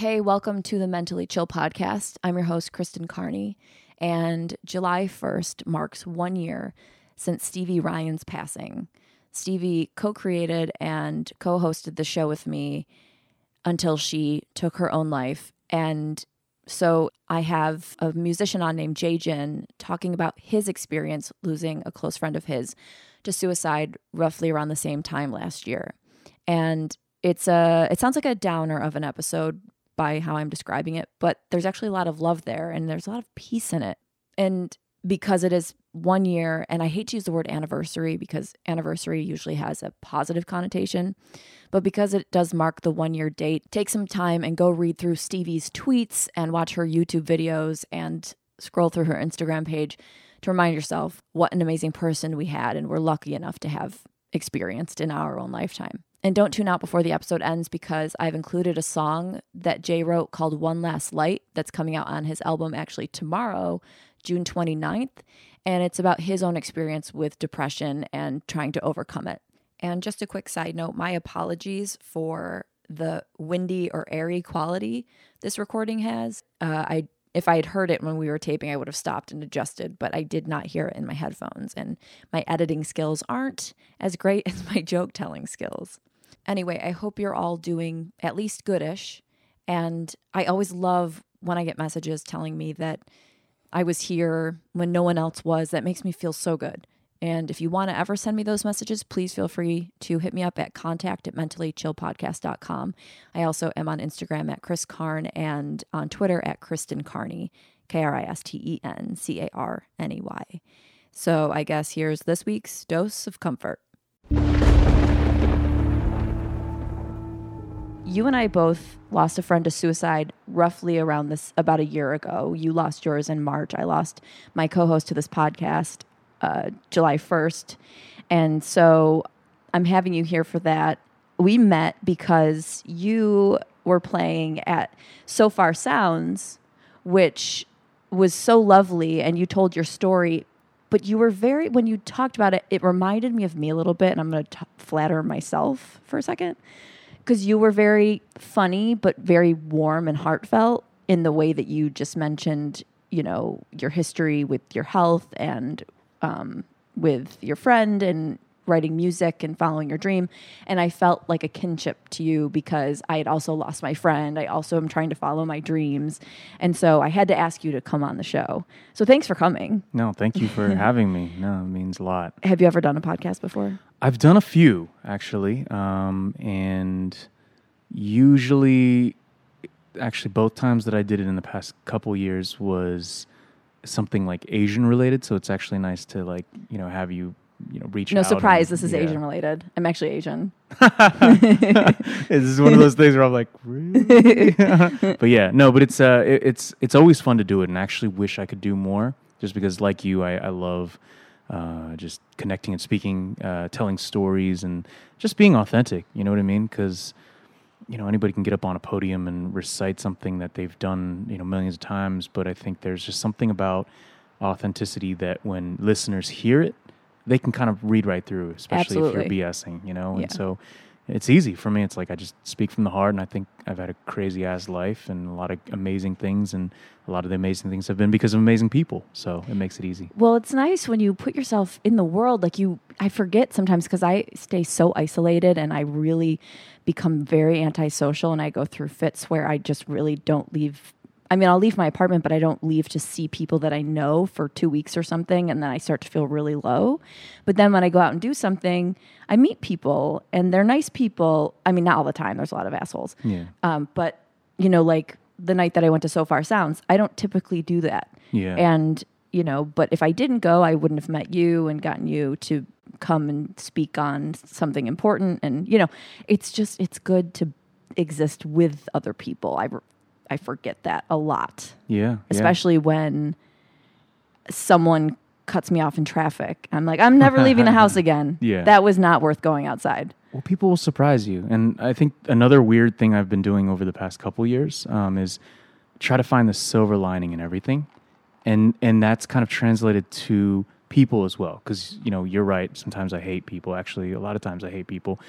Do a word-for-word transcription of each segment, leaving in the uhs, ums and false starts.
Hey, welcome to the Mentally Chill podcast. I'm your host, Kristen Carney, and July first marks one year since Stevie Ryan's passing. Stevie co-created and co-hosted the show with me until she took her own life. And so I have a musician on named Jay Jin talking about his experience losing a close friend of his to suicide roughly around the same time last year. And it's a, it sounds like a downer of an episode by how I'm describing it, but there's actually a lot of love there and there's a lot of peace in it. And because it is one year, and I hate to use the word anniversary because anniversary usually has a positive connotation, but because it does mark the one year date, take some time and go read through Stevie's tweets and watch her YouTube videos and scroll through her Instagram page to remind yourself what an amazing person we had and we're lucky enough to have experienced in our own lifetime. And don't tune out before the episode ends because I've included a song that Jay wrote called One Last Light that's coming out on his album actually tomorrow, June twenty-ninth. And it's about his own experience with depression and trying to overcome it. And just a quick side note, my apologies for the windy or airy quality this recording has. Uh, I If I had heard it when we were taping, I would have stopped and adjusted, but I did not hear it in my headphones. And my editing skills aren't as great as my joke telling skills. Anyway, I hope you're all doing at least goodish. And I always love when I get messages telling me that I was here when no one else was. That makes me feel so good. And if you want to ever send me those messages, please feel free to hit me up at contact at mentally chill podcast dot com. I also am on Instagram at Chris Carn and on Twitter at Kristen Carney, K R I S T E N C A R N E Y. So I guess here's this week's dose of comfort. You and I both lost a friend to suicide roughly around this, about a year ago. You lost yours in March. I lost my co-host to this podcast uh, July first. And so I'm having you here for that. We met because you were playing at So Far Sounds, which was so lovely, and you told your story. But you were very, when you talked about it, it reminded me of me a little bit, and I'm going to flatter myself for a second. Because you were very funny, but very warm and heartfelt in the way that you just mentioned, you know, your history with your health and um, with your friend and writing music and following your dream. And I felt like a kinship to you because I had also lost my friend. I also am trying to follow my dreams. And so I had to ask you to come on the show. So thanks for coming. No, thank you for having me. No, it means a lot. Have you ever done a podcast before? I've done a few, actually. Um, and usually, actually, both times that I did it in the past couple years was something like Asian related. So it's actually nice to, like, you know, have you you know, reach no out. No surprise, and, this is yeah. Asian related. I'm actually Asian. This is one of those things where I'm like, really? But yeah, no, but it's uh, it, it's it's always fun to do it, and I actually wish I could do more. Just because, like you, I, I love uh, just connecting and speaking, uh, telling stories, and just being authentic. You know what I mean? Because you know anybody can get up on a podium and recite something that they've done, you know, millions of times. But I think there's just something about authenticity that when listeners hear it, they can kind of read right through, especially Absolutely. if you're BSing, you know? Yeah. And so it's easy for me. It's like I just speak from the heart, and I think I've had a crazy-ass life and a lot of amazing things, and a lot of the amazing things have been because of amazing people. So it makes it easy. Well, it's nice when you put yourself in the world. Like you, I forget sometimes because I stay so isolated and I really become very antisocial, and I go through fits where I just really don't leave. I mean, I'll leave my apartment, but I don't leave to see people that I know for two weeks or something, and then I start to feel really low. But then when I go out and do something, I meet people, and they're nice people. I mean, not all the time. There's a lot of assholes. Yeah. Um, but, you know, like the night that I went to So Far Sounds, I don't typically do that. Yeah. And, you know, but if I didn't go, I wouldn't have met you and gotten you to come and speak on something important. And, you know, it's just, it's good to exist with other people. I I forget that a lot. Yeah. Especially yeah. when someone cuts me off in traffic. I'm like, I'm never leaving the house again. Yeah. That was not worth going outside. Well, people will surprise you. And I think another weird thing I've been doing over the past couple years um, is try to find the silver lining in everything. And and that's kind of translated to people as well. Because, you know, you're right. Sometimes I hate people. Actually, a lot of times I hate people.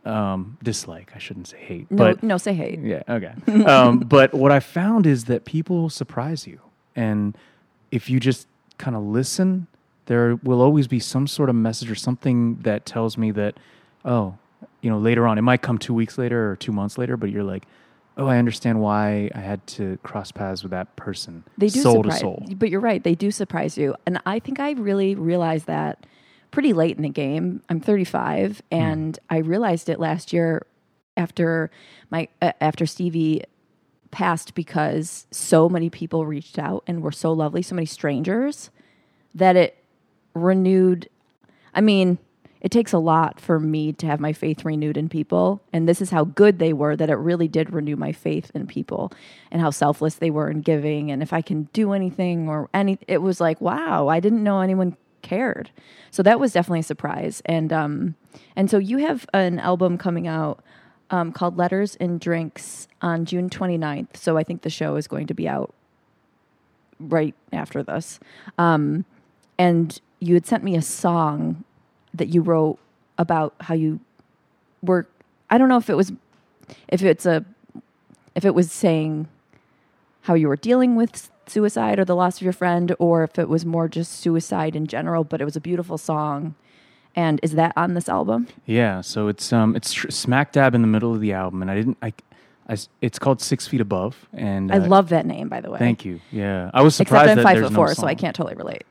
um, dislike. I shouldn't say hate. No, but no, say hate. Yeah, okay. um, but what I found is that people surprise you. And if you just kind of listen, there will always be some sort of message or something that tells me that, oh, you know, later on, it might come two weeks later or two months later, but you're like, oh, I understand why I had to cross paths with that person. They do soul surprise, to soul. But you're right, they do surprise you. And I think I really realized that pretty late in the game. I'm thirty-five, and mm. I realized it last year after my uh, after Stevie passed, because so many people reached out and were so lovely, so many strangers, that it renewed. I mean, it takes a lot for me to have my faith renewed in people, and this is how good they were, that it really did renew my faith in people and how selfless they were in giving, and if I can do anything or any, it was like, wow, I didn't know anyone cared. So that was definitely a surprise. And um and so you have an album coming out um called Letters and Drinks on June twenty-ninth. So I think the show is going to be out right after this. Um and you had sent me a song that you wrote about how you were, I don't know if it was if it's a if it was saying how you were dealing with suicide or the loss of your friend, or if it was more just suicide in general, but it was a beautiful song. And is that on this album? Yeah, so it's um it's tr- smack dab in the middle of the album, and I didn't I, I it's called Six Feet Above, and I uh, love that name, by the way. Thank you. Yeah, I was surprised Except I'm that five there's foot no four, song. so I can't totally relate.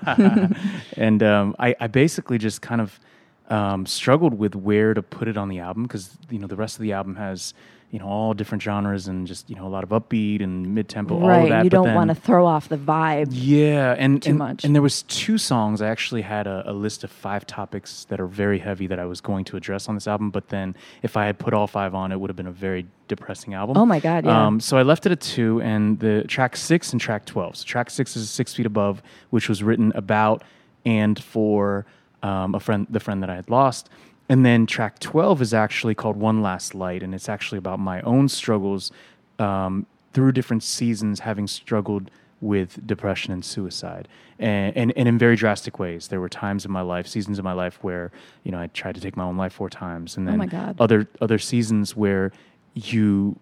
And um, I, I basically just kind of um, struggled with where to put it on the album, because you know the rest of the album has, you know, all different genres and just, you know, a lot of upbeat and mid-tempo, right, all of that. You but don't then, want to throw off the vibe. Yeah, and too and, much. and there was two songs. I actually had a, a list of five topics that are very heavy that I was going to address on this album. But then if I had put all five on, it would have been a very depressing album. Oh my God, yeah. Um, so I left it at two, and the track six and track twelve. So track six is Six Feet Above, which was written about and for um, a friend, the friend that I had lost. And then track twelve is actually called One Last Light, and it's actually about my own struggles um, through different seasons, having struggled with depression and suicide, and, and and in very drastic ways. There were times in my life, seasons in my life, where you know I tried to take my own life four times, and then oh my God. other other seasons where you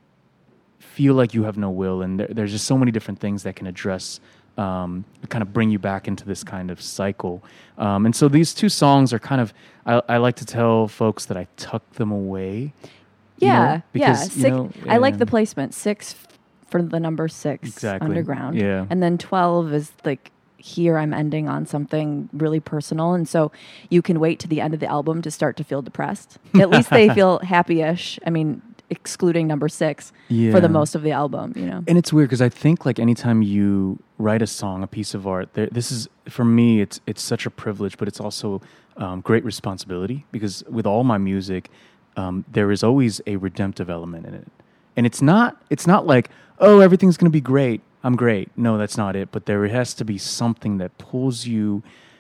feel like you have no will, and there, there's just so many different things that can address. Um, kind of bring you back into this kind of cycle. Um, and so these two songs are kind of, I, I like to tell folks that I tuck them away. Yeah, you know, because, yeah. Six, you know, I like the placement. Six for the number six, exactly. underground. Yeah. And then twelve is like, here I'm ending on something really personal. And so you can wait to the end of the album to start to feel depressed. At least they feel happy-ish. I mean, excluding number six yeah. for the most of the album, you know. And it's weird because I think like anytime you write a song, a piece of art, there, this is, for me, it's it's such a privilege, but it's also um, great responsibility, because with all my music, um, there is always a redemptive element in it. And it's not it's not like, oh, everything's going to be great, I'm great. No, that's not it. But there has to be something that pulls you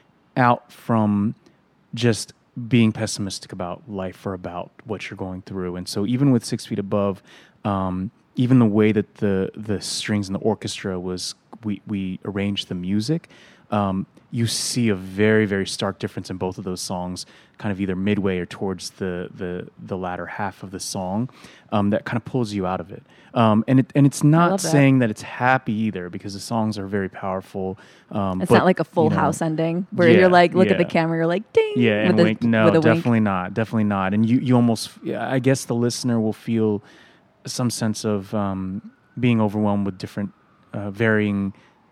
out from just being pessimistic about life or about what you're going through. And so even with Six Feet Above, um, even the way that the the strings and the orchestra was, we, we arranged the music, um, you see a very, very stark difference in both of those songs, kind of either midway or towards the the, the latter half of the song, um, that kind of pulls you out of it. Um, and it and it's not saying that. that it's happy either, because the songs are very powerful. Um, it's but, not like a Full you know, House ending where yeah, you're like, look yeah. at the camera, you're like, ding. Yeah, and with wink. A, no, with a definitely wink. not. Definitely not. And you, you almost, I guess the listener will feel some sense of um, being overwhelmed with different, uh, varying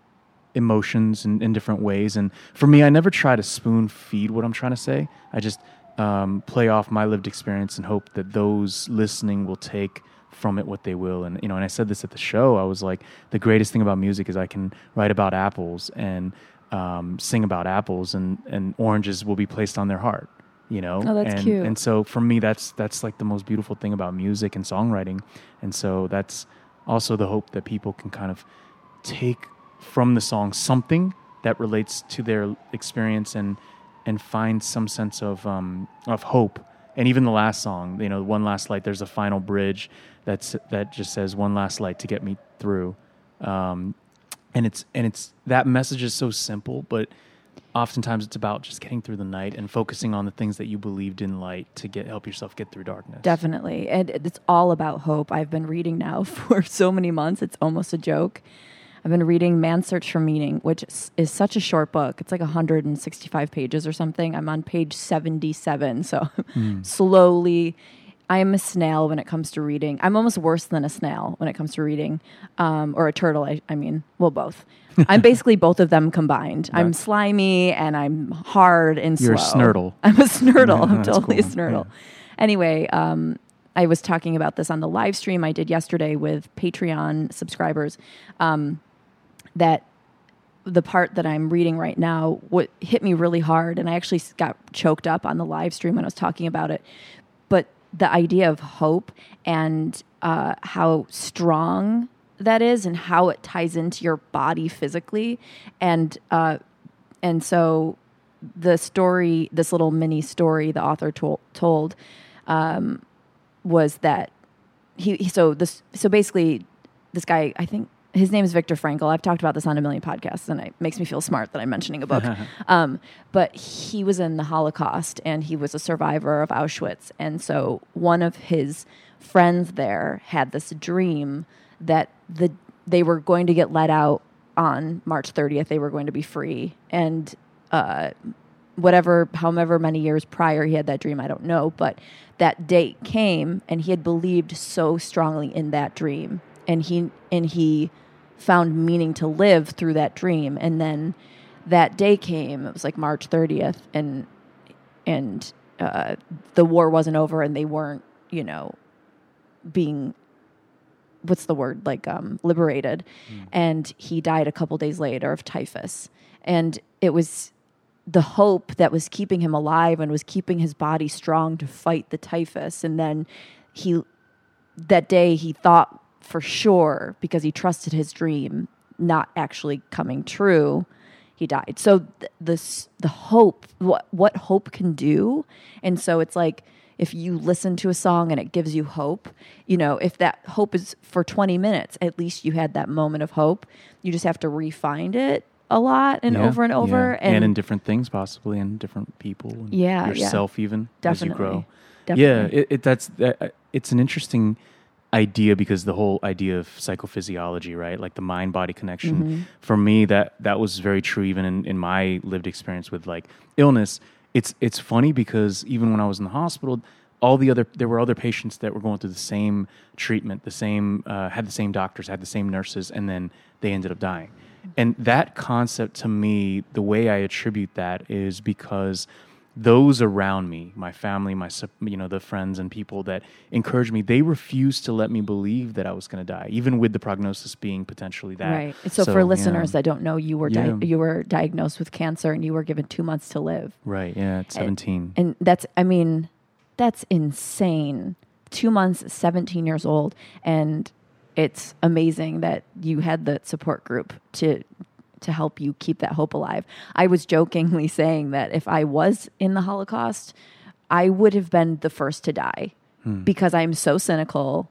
emotions in, in different ways. And for me, I never try to spoon feed what I'm trying to say. I just um, play off my lived experience and hope that those listening will take from it what they will. And you know, and I said this at the show, I was like, the greatest thing about music is I can write about apples and um, sing about apples, and, and oranges will be placed on their heart. You know, oh, that's and, cute. And so for me, that's that's like the most beautiful thing about music and songwriting. And so that's also the hope that people can kind of take from the song something that relates to their experience, and and find some sense of um, of hope. And even the last song, you know, One Last Light, there's a final bridge that's that just says one last light to get me through. Um, and it's and it's that message is so simple, but oftentimes it's about just getting through the night and focusing on the things that you believed in light to get help yourself get through darkness. Definitely. And it's all about hope. I've been reading now for so many months. It's almost a joke. I've been reading Man's Search for Meaning, which is such a short book. It's like one hundred sixty-five pages or something. I'm on page seventy-seven. So mm. slowly, I am a snail when it comes to reading. I'm almost worse than a snail when it comes to reading, um, or a turtle, I, I mean, well, both. I'm basically both of them combined. Right. I'm slimy and I'm hard and You're slow. You're a snurtle. I'm a snurtle. Yeah, I'm totally cool. a snurtle. Yeah. Anyway, um, I was talking about this on the live stream I did yesterday with Patreon subscribers, um, that the part that I'm reading right now what hit me really hard, and I actually got choked up on the live stream when I was talking about it. But the idea of hope and uh, how strong that is and how it ties into your body physically. And uh, and so the story, this little mini story the author to- told um, was that he, he so this so basically this guy, I think his name is Viktor Frankl. I've talked about this on a million podcasts, and it makes me feel smart that I'm mentioning a book. um, but he was in the Holocaust, and he was a survivor of Auschwitz. And so one of his friends there had this dream that the they were going to get let out on March thirtieth. They were going to be free. And uh, whatever, however many years prior he had that dream, I don't know. But that date came, and he had believed so strongly in that dream. And he and he found meaning to live through that dream. And then that day came. It was like March thirtieth, and and uh, the war wasn't over, and they weren't, you know, being, what's the word, like um, liberated. Mm. And he died a couple days later of typhus. And it was the hope that was keeping him alive and was keeping his body strong to fight the typhus. And then he, that day he thought for sure, because he trusted his dream not actually coming true, he died. So th- this, the hope, what, what hope can do. And so it's like, if you listen to a song and it gives you hope, you know, if that hope is for twenty minutes, at least you had that moment of hope. You just have to refine it a lot and yeah, over and over. Yeah. And, and in different things, possibly, and different people. And yeah. yourself yeah. even Definitely. as you grow. Definitely. Yeah. It, it, that's, that, it's an interesting idea, because the whole idea of psychophysiology, right? Like the mind-body connection. Mm-hmm. For me, that, that was very true even in, in my lived experience with like illness. It's it's funny because even when I was in the hospital, all the other there were other patients that were going through the same treatment, the same uh, had the same doctors, had the same nurses, and then they ended up dying. And that concept, to me, the way I attribute that is because those around me, my family, my you know the friends and people that encouraged me, they refused to let me believe that I was going to die, even with the prognosis being potentially that. Right. So, so for listeners yeah. that don't know, you were yeah. di- you were diagnosed with cancer and you were given two months to live. Right. Yeah. At seventeen. And, and that's, I mean, that's insane. Two months, seventeen years old, and it's amazing that you had the support group to. to help you keep that hope alive. I was jokingly saying that if I was in the Holocaust, I would have been the first to die hmm. because I'm so cynical.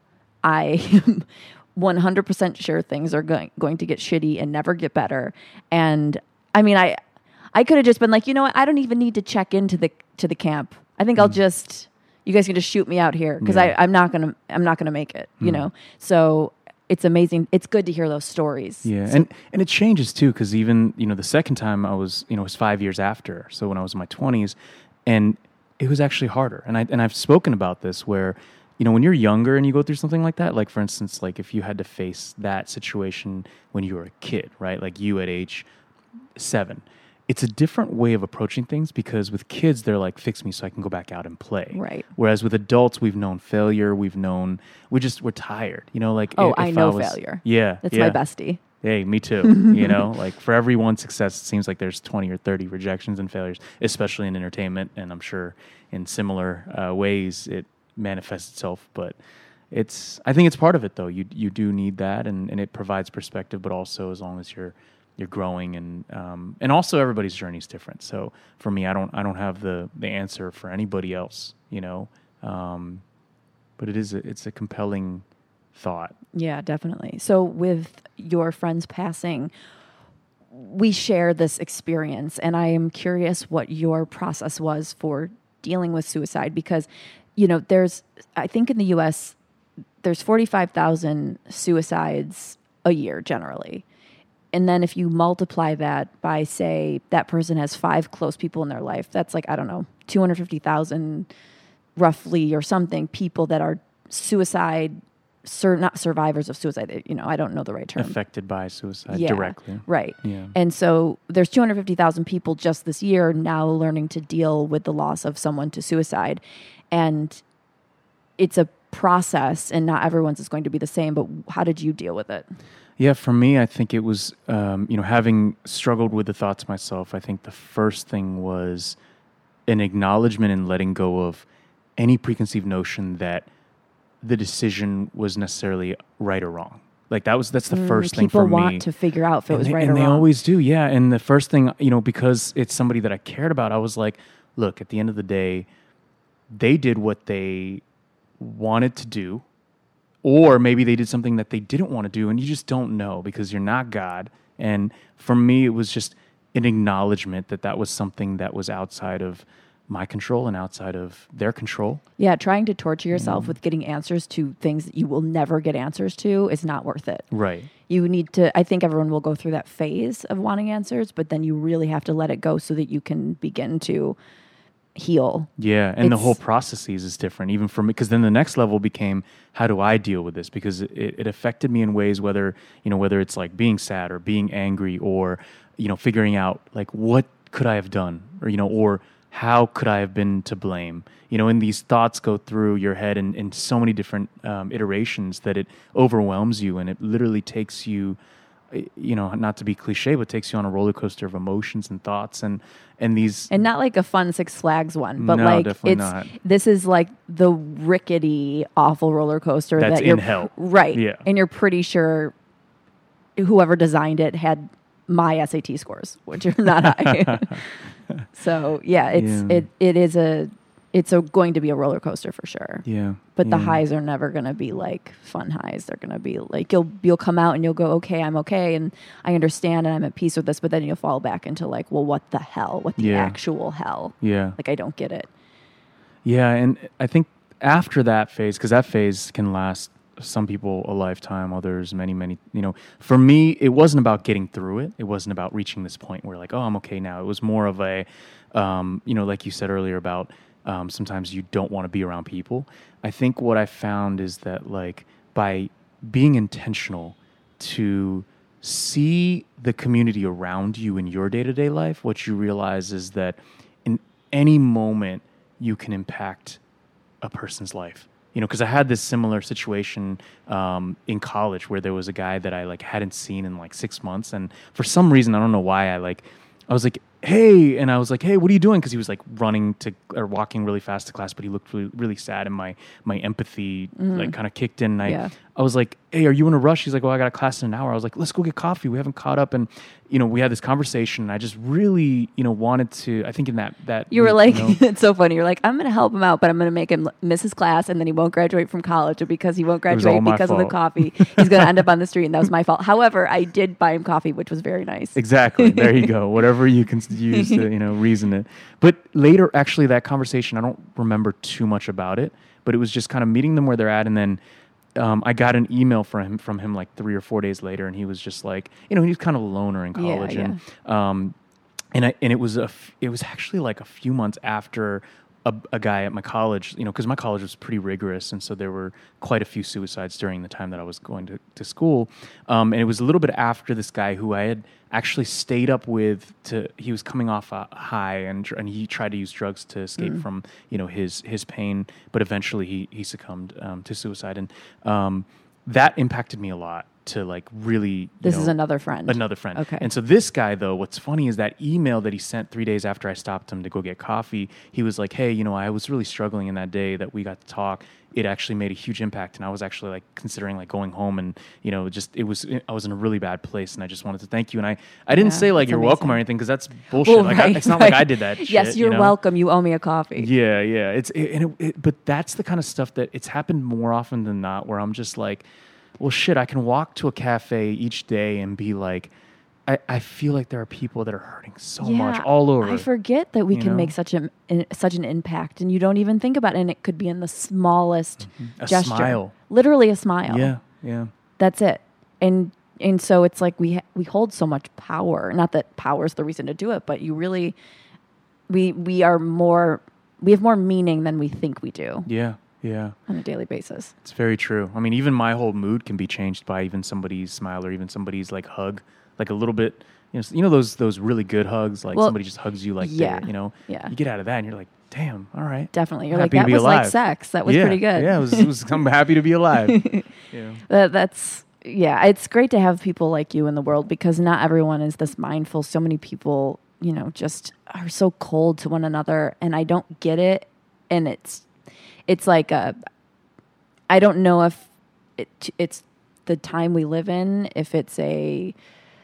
I am one hundred percent sure things are going, going to get shitty and never get better. And I mean, I, I could have just been like, you know what? I don't even need to check into the, to the camp. I think hmm. I'll just, you guys can just shoot me out here. Cause yeah. I, I'm not going to, I'm not going to make it, hmm. you know? So it's amazing. It's good to hear those stories. Yeah, so, and and it changes too, because even you know the second time I was, you know, it was five years after. So when I was in my twenties, and it was actually harder. And I and I've spoken about this where, you know, when you're younger and you go through something like that, like for instance, like if you had to face that situation when you were a kid, right? Like you at age seven. It's a different way of approaching things, because with kids, they're like, fix me so I can go back out and play. Right. Whereas with adults, we've known failure. We've known, we just, we're tired. You know, like. Oh, if I know I was, failure. Yeah. That's yeah. my bestie. Hey, me too. You know, like for every one success, it seems like there's twenty or thirty rejections and failures, especially in entertainment. And I'm sure in similar uh, ways it manifests itself. But it's, I think it's part of it though. You you do need that, and, and it provides perspective, but also as long as you're, you're growing, and um, and also everybody's journey is different. So for me, I don't I don't have the, the answer for anybody else, you know. Um, but it is a, it's a compelling thought. Yeah, definitely. So with your friend's passing, we share this experience, and I am curious what your process was for dealing with suicide, because, you know, there's, I think in the U S, there's forty-five thousand suicides a year generally. And then if you multiply that by, say, that person has five close people in their life, that's like, I don't know, two hundred fifty thousand roughly or something, people that are suicide, sur- not survivors of suicide. You know, I don't know the right term. Affected by suicide yeah, directly. Right. Yeah. And so there's two hundred fifty thousand people just this year now learning to deal with the loss of someone to suicide. And it's a process, and not everyone's is going to be the same, but how did you deal with it? Yeah, for me, I think it was, um, you know, having struggled with the thoughts myself, I think the first thing was an acknowledgement and letting go of any preconceived notion that the decision was necessarily right or wrong. Like that was, that's the first mm, thing for me. People want to figure out if it and was they, right and or they wrong. always do, yeah. And the first thing, you know, because it's somebody that I cared about, I was like, look, at the end of the day, they did what they wanted to do. Or maybe they did something that they didn't want to do, and you just don't know because you're not God. And for me, it was just an acknowledgement that that was something that was outside of my control and outside of their control. Yeah, trying to torture yourself Mm. with getting answers to things that you will never get answers to is not worth it. Right. You need to, I think everyone will go through that phase of wanting answers, but then you really have to let it go so that you can begin to heal. Yeah, and the It's- whole processes is different, even for me, because then the next level became, how do I deal with this? Because it, it affected me in ways, whether, you know, whether it's like being sad or being angry or, you know, figuring out like, what could I have done? Or, you know, or how could I have been to blame? You know, and these thoughts go through your head in, in so many different um, iterations that it overwhelms you, and it literally takes you, you know, not to be cliche, but takes you on a roller coaster of emotions and thoughts and, and these. And not like a fun Six Flags one, but No, like definitely it's not. this is like the rickety, awful roller coaster That's that you're in hell. right? Yeah. And you're pretty sure whoever designed it had my S A T scores, which are not high. So yeah, it's Yeah. it it is a it's a, going to be a roller coaster for sure. Yeah. But the yeah. highs are never going to be like fun highs. They're going to be like you'll you'll come out and you'll go, okay, I'm okay, and I understand, and I'm at peace with this. But then you'll fall back into like, well, what the hell? What the Yeah. actual hell? Yeah. Like I don't get it. Yeah. And I think after that phase, because that phase can last some people a lifetime, others many, many, you know, for me, it wasn't about getting through it. It wasn't about reaching this point where like, oh, I'm okay now. It was more of a, um, you know, like you said earlier about um, sometimes you don't want to be around people. I think what I found is that like by being intentional to see the community around you in your day-to-day life, what you realize is that in any moment you can impact a person's life. You know, because I had this similar situation um, in college where there was a guy that I like hadn't seen in like six months, and for some reason I don't know why I like I was like, hey, and I was like, hey, what are you doing? Because he was like running to or walking really fast to class, but he looked really, really sad, and my my empathy mm-hmm. like kind of kicked in. And I Yeah. I was like, hey, are you in a rush? He's like, well, I got a class in an hour. I was like, let's go get coffee. We haven't caught up, and you know, we had this conversation. And I just really, you know, wanted to. I think in that that You were week, like, you know, it's so funny. You're like, I'm going to help him out, but I'm going to make him miss his class, and then he won't graduate from college. And because he won't was all graduate my because of the fault. coffee, he's going to end up on the street, and that was my fault. However, I did buy him coffee, which was very nice. Exactly. There you go. Whatever you can use to, you know, reason it. But later, actually, that conversation, I don't remember too much about it, but it was just kind of meeting them where they're at. And then um, I got an email from him, from him like three or four days later. And he was just like, you know, he was kind of a loner in Yeah, college. yeah. And, um, and I, and it was a, f- it was actually like a few months after a, a guy at my college, you know, because my college was pretty rigorous, and so there were quite a few suicides during the time that I was going to, to school. Um, and it was a little bit after this guy who I had actually stayed up with. To he was coming off a high, and and he tried to use drugs to escape Mm. from you know his his pain, but eventually he he succumbed um, to suicide, and um, that impacted me a lot. To like really, you This know, is another friend. Another friend. Okay. And so this guy, though, what's funny is that email that he sent three days after I stopped him to go get coffee, he was like, hey, you know, I was really struggling in that day that we got to talk. It actually made a huge impact. And I was actually like considering like going home, and, you know, just, it was, I was in a really bad place, and I just wanted to thank you. And I, I didn't Yeah, say like, that's you're welcome or amazing. anything, because that's bullshit. Well, like, I, right, it's not right. like I did that shit. Yes, you're you know? welcome. You owe me a coffee. Yeah, yeah. It's, it, and it, it, but that's the kind of stuff that it's happened more often than not, where I'm just like, well, shit, I can walk to a cafe each day and be like, I, I feel like there are people that are hurting so Yeah, much all over. I forget that we you can know? make such a in, such an impact, and you don't even think about it. And it could be in the smallest A gesture, smile. literally a smile. Yeah, yeah. That's it. And and so it's like we ha- we hold so much power. Not that power is the reason to do it, but you really we we are more we have more meaning than we think we do Yeah, yeah. on a daily basis. It's very true. I mean, even my whole mood can be changed by even somebody's smile or even somebody's like hug, like a little bit. You know, you know those those really good hugs, like Well, somebody just hugs you like yeah, that. You know, yeah. You get out of that and you're like, damn, all right. Definitely, you're I'm like happy to that be was like alive. sex. That was yeah, pretty good. Yeah, it was, it was. I'm happy to be alive. Yeah. That, that's yeah. It's great to have people like you in the world because not everyone is this mindful. So many people, you know, just are so cold to one another, and I don't get it. And it's it's like a I don't know if it, it's the time we live in, if it's a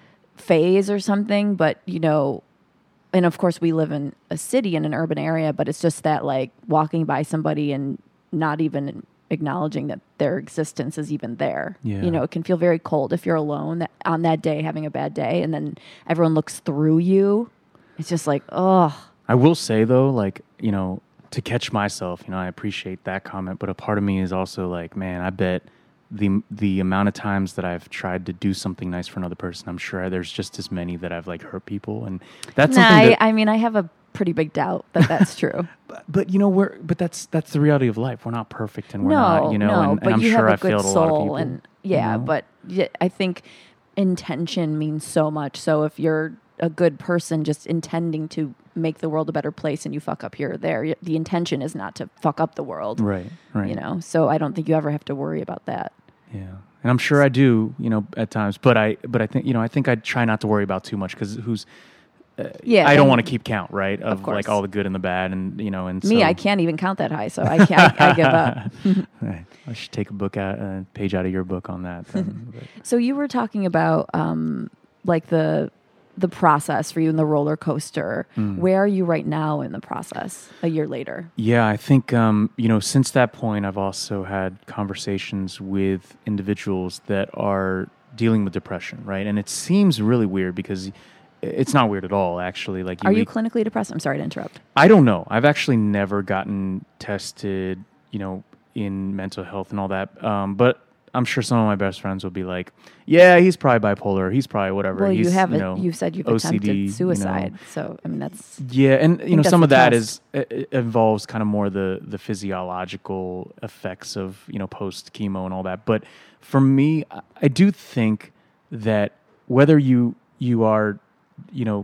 phase or something, but you know, and of course we live in a city in an urban area, but it's just that like walking by somebody and not even acknowledging that their existence is even there. Yeah. You know, it can feel very cold if you're alone that, on that day having a bad day, and then everyone looks through you. It's just like, oh. I will say though, like, you know, to catch myself, you know, I appreciate that comment, but a part of me is also like, man, I bet the the amount of times that I've tried to do something nice for another person, I'm sure there's just as many that I've like hurt people, and that's Nah, something. I, That, I mean, I have a pretty big doubt that that's true. but, but you know, we're but that's that's the reality of life. We're not perfect, and we're no, not, you know, no, and, but and I'm you sure I have a good failed a lot of soul, people. and yeah, you know? but yeah, I think intention means so much. So if you're a good person, just intending to make the world a better place, and you fuck up here or there, the intention is not to fuck up the world, right, right, you know. So I don't think you ever have to worry about that. Yeah, and I'm sure I do, you know, at times. But I, but I think, you know, I think I try not to worry about too much because who's, uh, Yeah, I don't and- want to keep count, right, of, Of course. like all the good and the bad, and you know, and Me, so, I can't even count that high, so I can't. I, I give up. Right. I should take a book out, a page out of your book on that. Then. But, So you were talking about um, like the the process for you in the roller coaster. Mm. Where are you right now in the process? A year later. yeah, I think um, you know, since that point, I've also had conversations with individuals that are dealing with depression, right? And it seems really weird because it's not weird at all, actually. Like, Are you meet- clinically depressed? I'm sorry to interrupt. I don't know. I've actually never gotten tested, you know, in mental health and all that. Um, but I'm sure some of my best friends will be like, "Yeah, he's probably bipolar. He's probably whatever." Well, he's, you haven't. You know, You've said you've O C D, attempted you know. suicide. So I mean, that's Yeah, and you know, that's some the of that test. is it, it involves kind of more the the physiological effects of, you know, post chemo and all that. But for me, I, I do think that whether you you are, you know,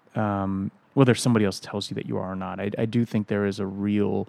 um, whether somebody else tells you that you are or not, I, I do think there is a real,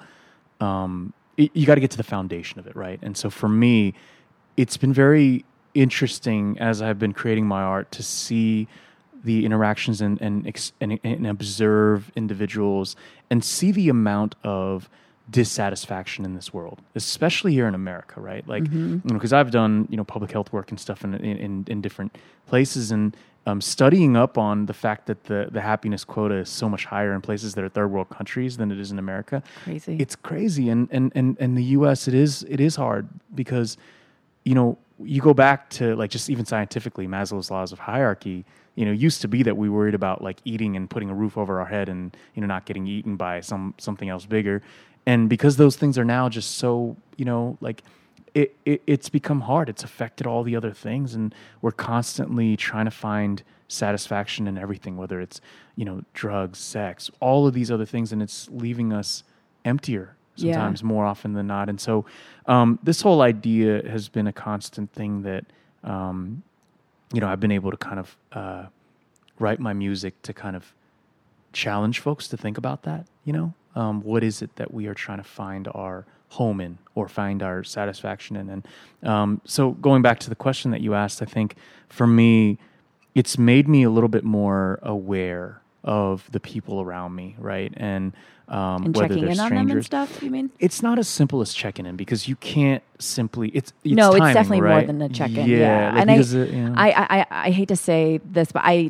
um, y- you got to get to the foundation of it, right? And so for me, it's been very interesting as I've been creating my art to see the interactions and and, ex- and and observe individuals and see the amount of dissatisfaction in this world, especially here in America, right? Like, Mm-hmm. you know, because I've done, you know, public health work and stuff in in, in different places, and um, studying up on the fact that the the happiness quota is so much higher in places that are third world countries than it is in America. crazy. It's crazy, and and and in the U S it is it is hard because, you know, you go back to like just even scientifically, Maslow's laws of hierarchy, you know, used to be that we worried about like eating and putting a roof over our head and, you know, not getting eaten by some something else bigger. And because those things are now just so, you know, like it, it it's become hard. It's affected all the other things, and we're constantly trying to find satisfaction in everything, whether it's, you know, drugs, sex, all of these other things, and it's leaving us emptier sometimes Yeah. more often than not. And so um, this whole idea has been a constant thing that, um, you know, I've been able to kind of uh, write my music to kind of challenge folks to think about that, you know? Um, what is it that we are trying to find our home in or find our satisfaction in? And um, so going back to the question that you asked, I think for me, it's made me a little bit more aware of the people around me, right? And um, and whether checking they're in on them and strangers. stuff. You mean? It's not as simple as checking in because you can't simply. It's, it's No, it's timing, definitely more right? than a check-in, Yeah, yeah. like And I- because it, you know, I, I I hate to say this, but I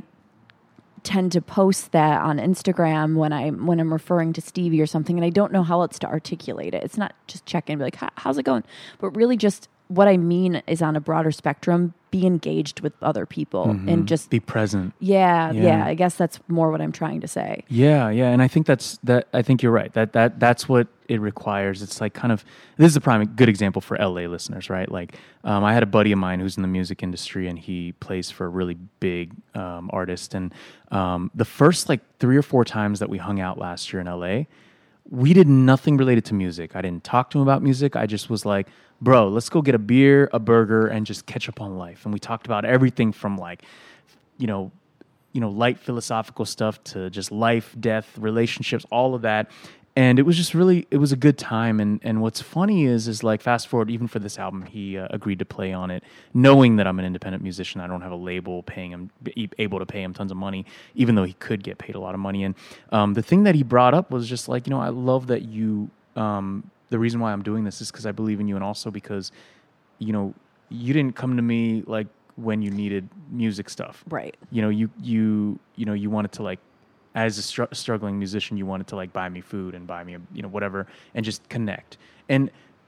tend to post that on Instagram when I when I'm referring to Stevie or something, and I don't know how else to articulate it. It's not just check in, be like, "How- how's it going?" But really just what I mean is on a broader spectrum, be engaged with other people Mm-hmm. and just be present. Yeah, yeah, Yeah. I guess that's more what I'm trying to say. Yeah, yeah, and I think that's that. I think you're right. That that that's what it requires. It's like kind of this is a prime good example for L A listeners, right? Like, um, I had a buddy of mine who's in the music industry, and he plays for a really big um, artist. And um, the first like three or four times that we hung out last year in L A, we did nothing related to music. I didn't talk to him about music. I just was like, bro, let's go get a beer, a burger, and just catch up on life. And we talked about everything from like, you know, you know, light philosophical stuff to just life, death, relationships, all of that. And it was just really, it was a good time. And and what's funny is, is like fast forward, even for this album, he uh, agreed to play on it, knowing that I'm an independent musician. I don't have a label paying him, be able to pay him tons of money, even though he could get paid a lot of money. And um, the thing that he brought up was just like, you know, I love that you, um, the reason why I'm doing this is because I believe in you, and also because, you know, you didn't come to me like when you needed music stuff. Right. You know, you, you, you know, you wanted to like, as a str- struggling musician, you wanted to like buy me food and buy me, a, you know, whatever, and just connect. And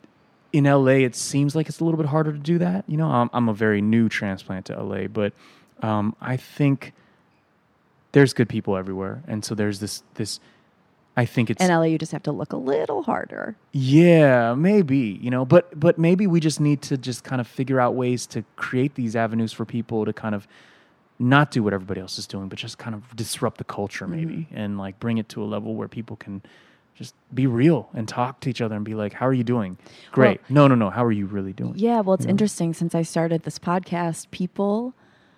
in L A, it seems like it's a little bit harder to do that. You know, I'm, I'm a very new transplant to L A, but um, I think there's good people everywhere, and so there's this this. I think it's In L A, you just have to look a little harder. Yeah, maybe, you know, but but maybe we just need to just kind of figure out ways to create these avenues for people to kind of not do what everybody else is doing, but just kind of disrupt the culture maybe, mm-hmm. and like bring it to a level where people can just be real and talk to each other and be like, how are you doing? Great. Well, no, no, no. How are you really doing? Yeah. Well, it's you know? interesting. Since I started this podcast, people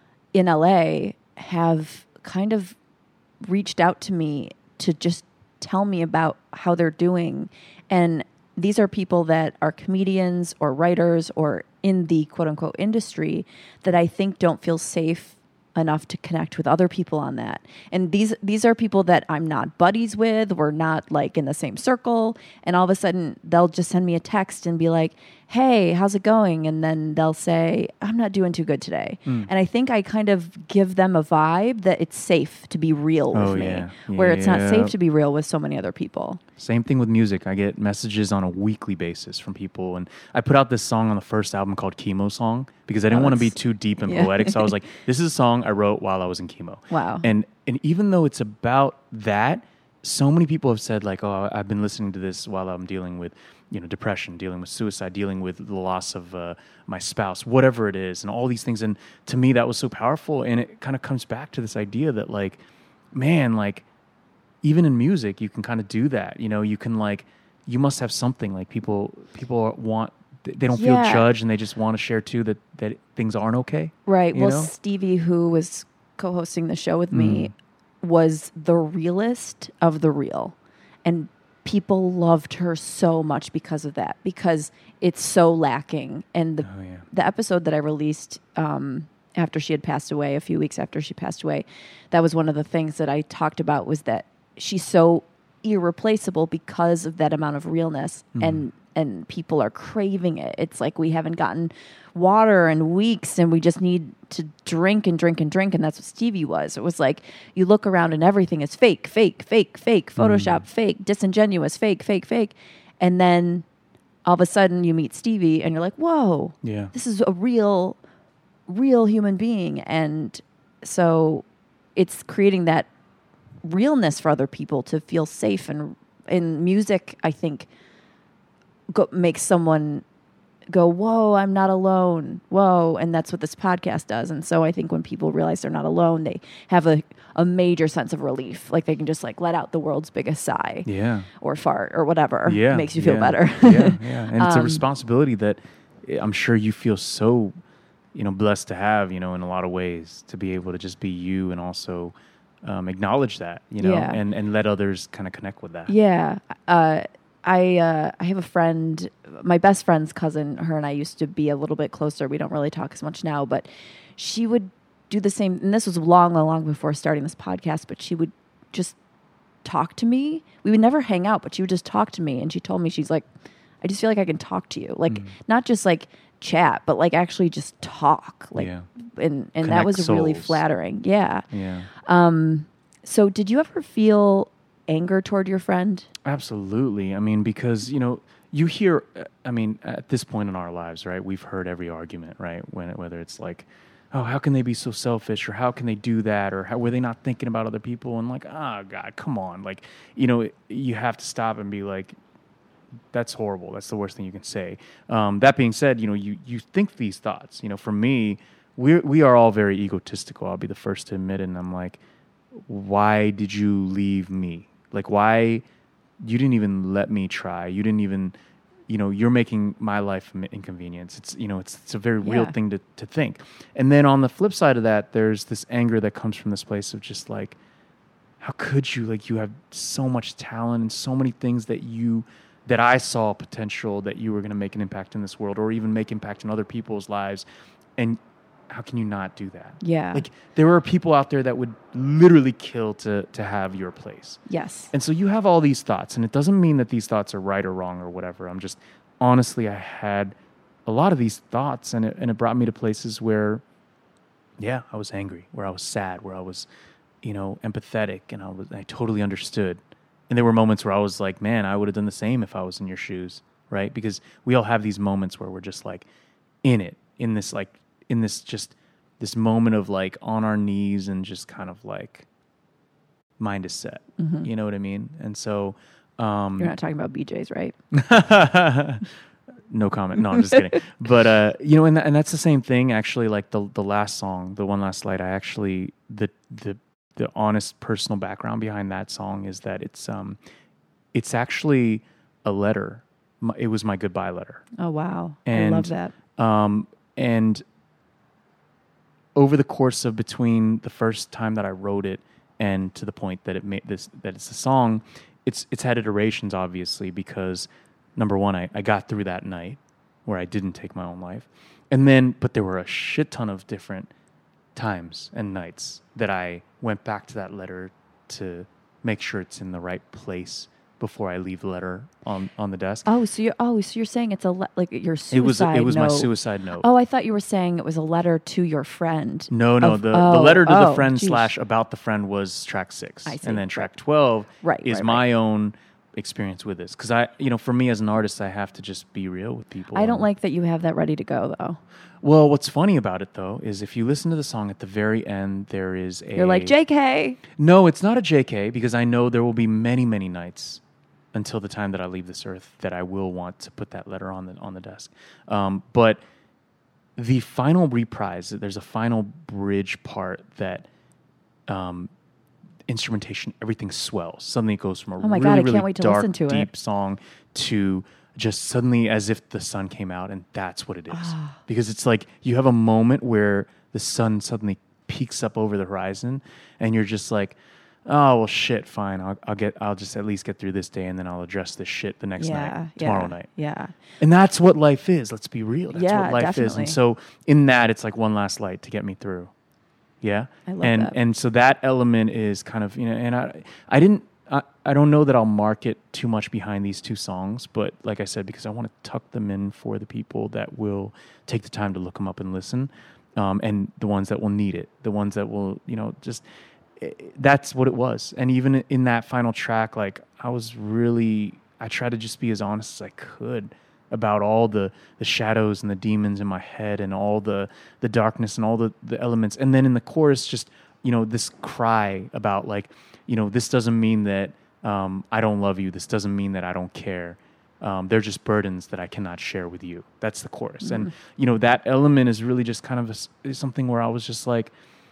in L A have kind of reached out to me to just tell me about how they're doing. And these are people that are comedians or writers or in the quote unquote industry that I think don't feel safe enough to connect with other people on that. And these these are people that I'm not buddies with. We're not like in the same circle. And all of a sudden they'll just send me a text and be like, hey, how's it going? And then they'll say, I'm not doing too good today. Mm. And I think I kind of give them a vibe that it's safe to be real with oh, me, yeah. where yeah. it's not safe to be real with so many other people. Same thing with music. I get messages on a weekly basis from people. And I put out this song on the first album called Chemo Song because I didn't oh, want to be too deep and yeah. poetic. So I was like, this is a song I wrote while I was in chemo. Wow. And and even though it's about that, so many people have said like, oh, I've been listening to this while I'm dealing with, you know, depression, dealing with suicide, dealing with the loss of uh, my spouse, whatever it is, and all these things. And to me, that was so powerful. And it kind of comes back to this idea that like, man, like even in music, you can kind of do that. You know, you can like, you must have something like people, people want, they don't yeah. feel judged and they just want to share too that, that things aren't okay. Right. Well, know? Stevie, who was co-hosting the show with mm. me, was the realest of the real. And people loved her so much because of that, because it's so lacking. And the oh, yeah. the episode that I released um, after she had passed away, a few weeks after she passed away, that was one of the things that I talked about, was that she's so irreplaceable because of that amount of realness, mm. and and people are craving it. It's like we haven't gotten water in weeks and we just need to drink and drink and drink. And that's what Stevie was. It was like you look around and everything is fake, fake, fake, fake, Photoshop, mm. fake, disingenuous, fake, fake, fake. And then all of a sudden you meet Stevie and you're like, whoa, yeah, this is a real, real human being. And so it's creating that realness for other people to feel safe. And in music, I think, Go, makes someone go, whoa, I'm not alone. Whoa. And that's what this podcast does. And so I think when people realize they're not alone, they have a, a major sense of relief. Like they can just like let out the world's biggest sigh, yeah, or fart or whatever. Yeah, makes you feel yeah, better. yeah, yeah. And it's um, a responsibility that I'm sure you feel so, you know, blessed to have, you know, in a lot of ways, to be able to just be you and also um, acknowledge that, you know, yeah. and, and let others kind of connect with that. Yeah. Uh, I uh, I have a friend, my best friend's cousin. Her and I used to be a little bit closer. We don't really talk as much now, but she would do the same. And this was long, long before starting this podcast. But she would just talk to me. We would never hang out, but she would just talk to me. And she told me, she's like, I just feel like I can talk to you, like mm. not just like chat, but like actually just talk. Like, yeah. and and Connect that was souls. really flattering. Yeah. Yeah. Um. So, did you ever feel anger toward your friend? Absolutely. I mean, because, you know, you hear, I mean, at this point in our lives, right, we've heard every argument, right, when whether it's like, oh, how can they be so selfish, or how can they do that, or how were they not thinking about other people? And like, oh, God, come on. Like, you know, you have to stop and be like, that's horrible. That's the worst thing you can say. Um, that being said, you know, you, you think these thoughts. You know, for me, we we are all very egotistical. I'll be the first to admit it. And I'm like, why did you leave me? Like, why you didn't even let me try? You didn't even, you know, you're making my life an inconvenience. It's, you know, it's it's a very Yeah. real thing to, to think. And then on the flip side of that, there's this anger that comes from this place of just like, how could you? Like, you have so much talent and so many things that you, that I saw potential that you were going to make an impact in this world, or even make impact in other people's lives. And how can you not do that? Yeah. Like, there are people out there that would literally kill to to have your place. Yes. And so you have all these thoughts, and it doesn't mean that these thoughts are right or wrong or whatever. I'm just, honestly, I had a lot of these thoughts, and it, and it brought me to places where, yeah, I was angry, where I was sad, where I was, you know, empathetic, and I was, I totally understood. And there were moments where I was like, man, I would have done the same if I was in your shoes, right? Because we all have these moments where we're just like in it, in this like, in this just this moment of like on our knees and just kind of like mind is set. Mm-hmm. You know what I mean? And so um, You're not talking about B Js, right? no comment. No, I'm just kidding. But uh, you know, and th- and that's the same thing actually. Like the the last song, the One Last Light. I actually the the the honest personal background behind that song is that it's um it's actually a letter. My, it was my goodbye letter. Oh wow, And, I love that. Um, and over the course of between the first time that I wrote it and to the point that it made this, that it's a song, it's it's had iterations, obviously, because number one, I, I got through that night where I didn't take my own life. And then, but there were a shit ton of different times and nights that I went back to that letter to make sure it's in the right place before I leave the letter on, on the desk. Oh, so you're oh, so you're saying it's a le- like your suicide It was it was note. my suicide note. Oh, I thought you were saying it was a letter to your friend. No, no. Of- the, oh, the letter to oh, the friend geez. slash about the friend was track six. I see. And then track twelve Right, is right, my own experience with this. Because I, you know, for me as an artist, I have to just be real with people. I don't And- like that you have that ready to go though. Well, what's funny about it though is if you listen to the song at the very end, there is a. You're like J K. No, it's not a J K because I know there will be many, many nights until the time that I leave this earth that I will want to put that letter on the on the desk. Um, but the final reprise, there's a final bridge part that um, instrumentation, everything swells. Suddenly it goes from a Oh my really, God, I can't really wait to dark, listen to it. deep song to just suddenly as if the sun came out, and that's what it is. Ah. Because it's like you have a moment where the sun suddenly peaks up over the horizon, and you're just like, oh well, shit. Fine, I'll, I'll get. I'll just at least get through this day, and then I'll address this shit the next Yeah, night, tomorrow yeah, night. Yeah. And that's what life is. Let's be real. That's Yeah, what life is. definitely. And so in that, it's like one last light to get me through. Yeah. I love and that. and so that element is kind of, you know, and I I didn't. I, I don't know that I'll market too much behind these two songs, but like I said, because I want to tuck them in for the people that will take the time to look them up and listen, um, and the ones that will need it, the ones that will, you know, just that's what it was. And even in that final track, like I was really, I tried to just be as honest as I could about all the, the shadows and the demons in my head and all the, the darkness and all the, the elements. And then in the chorus, just, you know, this cry about like, you know, this doesn't mean that um, I don't love you. This doesn't mean that I don't care. Um, they're just burdens that I cannot share with you. That's the chorus. Mm-hmm. And, you know, that element is really just kind of a, is something where I was just like,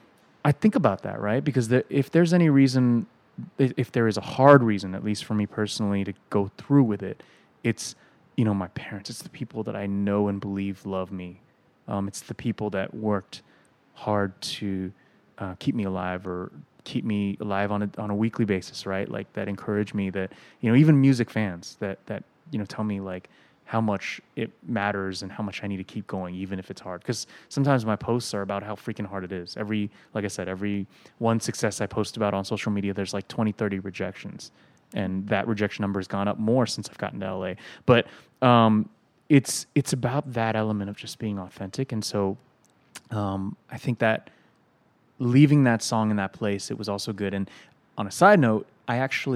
I think about that, right? Because the, if there's any reason, if there is a hard reason, at least for me personally, to go through with it, it's, you know, my parents. It's the people that I know and believe love me. Um, it's the people that worked hard to uh, keep me alive or keep me alive on a on a weekly basis, right? Like that encourage me. That, you know, even music fans that that you know tell me like how much it matters and how much I need to keep going, even if it's hard. Because sometimes my posts are about how freaking hard it is. Every, like I said, every one success I post about on social media, there's like twenty, thirty rejections. And that rejection number has gone up more since I've gotten to L A. But um, it's it's about that element of just being authentic. And so um, I think that leaving that song in that place, it was also good. And on a side note, I actually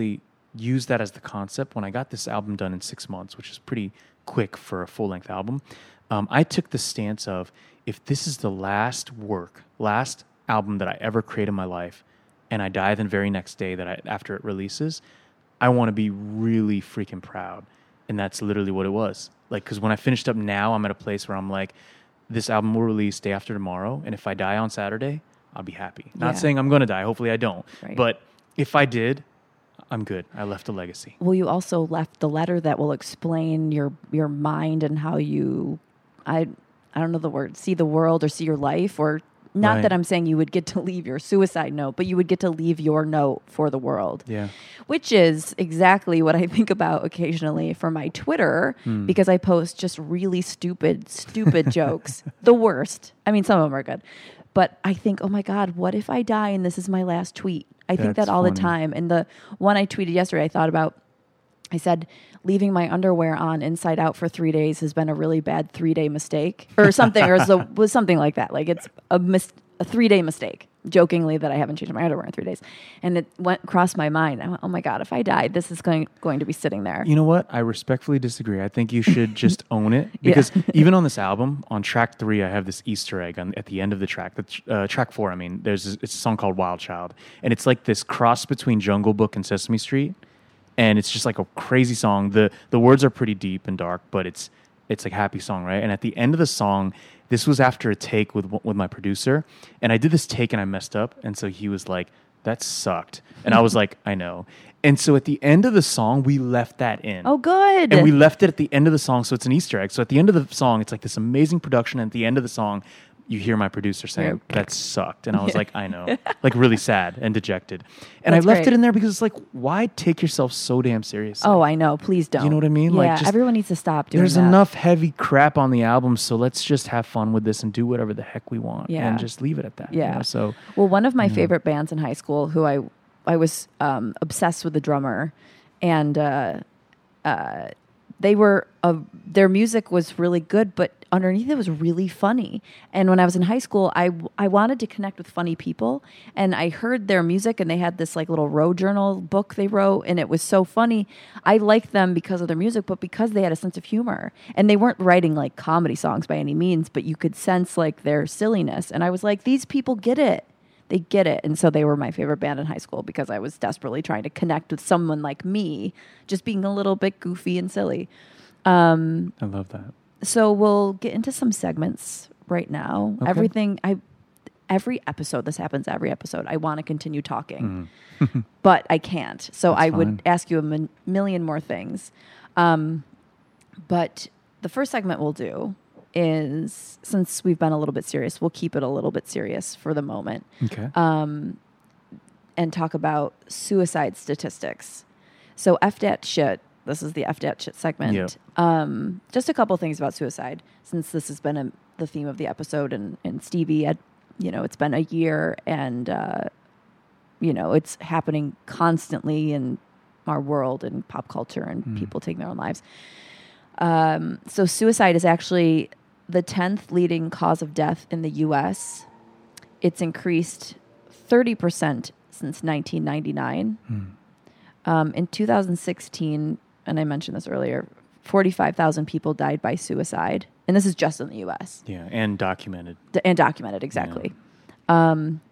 used that as the concept. When I got this album done in six months, which is pretty quick for a full-length album, um, I took the stance of, if this is the last work, last album that I ever create in my life, and I die the very next day that I, after it releases, I want to be really freaking proud. And that's literally what it was. Like, because when I finished up now, I'm at a place where I'm like, this album will release day after tomorrow, and if I die on Saturday, I'll be happy. Not Yeah. saying I'm going to die. Hopefully I don't. Right. But if I did, I'm good. I left a legacy. Well, you also left the letter that will explain your your mind and how you, I I don't know the word, see the world or see your life, or not Right. that I'm saying you would get to leave your suicide note, but you would get to leave your note for the world. Yeah. Which is exactly what I think about occasionally for my Twitter, Hmm. because I post just really stupid, stupid jokes. The worst. I mean, some of them are good. But I think, oh my God, what if I die and this is my last tweet? I think That's that all funny. the time. And the one I tweeted yesterday, I thought about, I said, leaving my underwear on inside out for three days has been a really bad three-day mistake or something, or so, was something like that. Like it's a, mis- a three-day mistake, jokingly, that I haven't changed my underwear in three days. And it went across my mind. I went, oh my God, if I died, this is going, going to be sitting there. You know what? I respectfully disagree. I think you should just own it, because even on this album, on track three, I have this Easter egg on, at the end of the track. The tr- uh, track four, I mean, there's this, it's a song called Wild Child, and it's like this cross between Jungle Book and Sesame Street, and it's just like a crazy song. the The words are pretty deep and dark, but it's it's like a happy song, right? And at the end of the song, this was after a take with with my producer, and I did this take and I messed up, and so he was like, "That sucked," and I was like, "I know." And so at the end of the song, we left that in. Oh, good. And we left it at the end of the song, so it's an Easter egg. So at the end of the song, it's like this amazing production, and at the end of the song, you hear my producer saying, "That sucked." And I was like, I know. Like really sad and dejected. And That's I left great. it in there because it's like, why take yourself so damn seriously? Oh, I know. Please don't. You know what I mean? Yeah, Like, just- everyone needs to stop doing There's that. enough heavy crap on the album, so let's just have fun with this and do whatever the heck we want, Yeah. and just leave it at that. you Yeah. know? So Well, one of my favorite bands in high school, who I I was um, obsessed with the drummer, and uh, uh, they were uh, their music was really good, but underneath it was really funny. And when I was in high school, I I wanted to connect with funny people, and I heard their music, and they had this like little road journal book they wrote, and it was so funny. I liked them because of their music, but because they had a sense of humor, and they weren't writing like comedy songs by any means, but you could sense like their silliness, and I was like, these people get it. They get it. And so they were my favorite band in high school because I was desperately trying to connect with someone like me, just being a little bit goofy and silly. Um, I love that. so we'll get into some segments right now. Okay. Everything, I, every episode, this happens every episode, I want to continue talking, Mm. but I can't. So That's I would fine. ask you a min- million more things. Um, but the first segment we'll do is, since we've been a little bit serious, we'll keep it a little bit serious for the moment. Okay. Um, and talk about suicide statistics. So F dat shit, this is the F dat shit segment. Yep. Um, just a couple things about suicide, since this has been a, the theme of the episode, and, and Stevie, had, you know, it's been a year, and, uh, you know, it's happening constantly in our world and pop culture, and Mm. people taking their own lives. Um, so suicide is actually the tenth leading cause of death in the U S. It's increased thirty percent since nineteen ninety-nine. Mm. Um, in two thousand sixteen, and I mentioned this earlier, forty-five thousand people died by suicide. And this is just in the U S. Yeah, and documented. D- and documented, exactly. Um,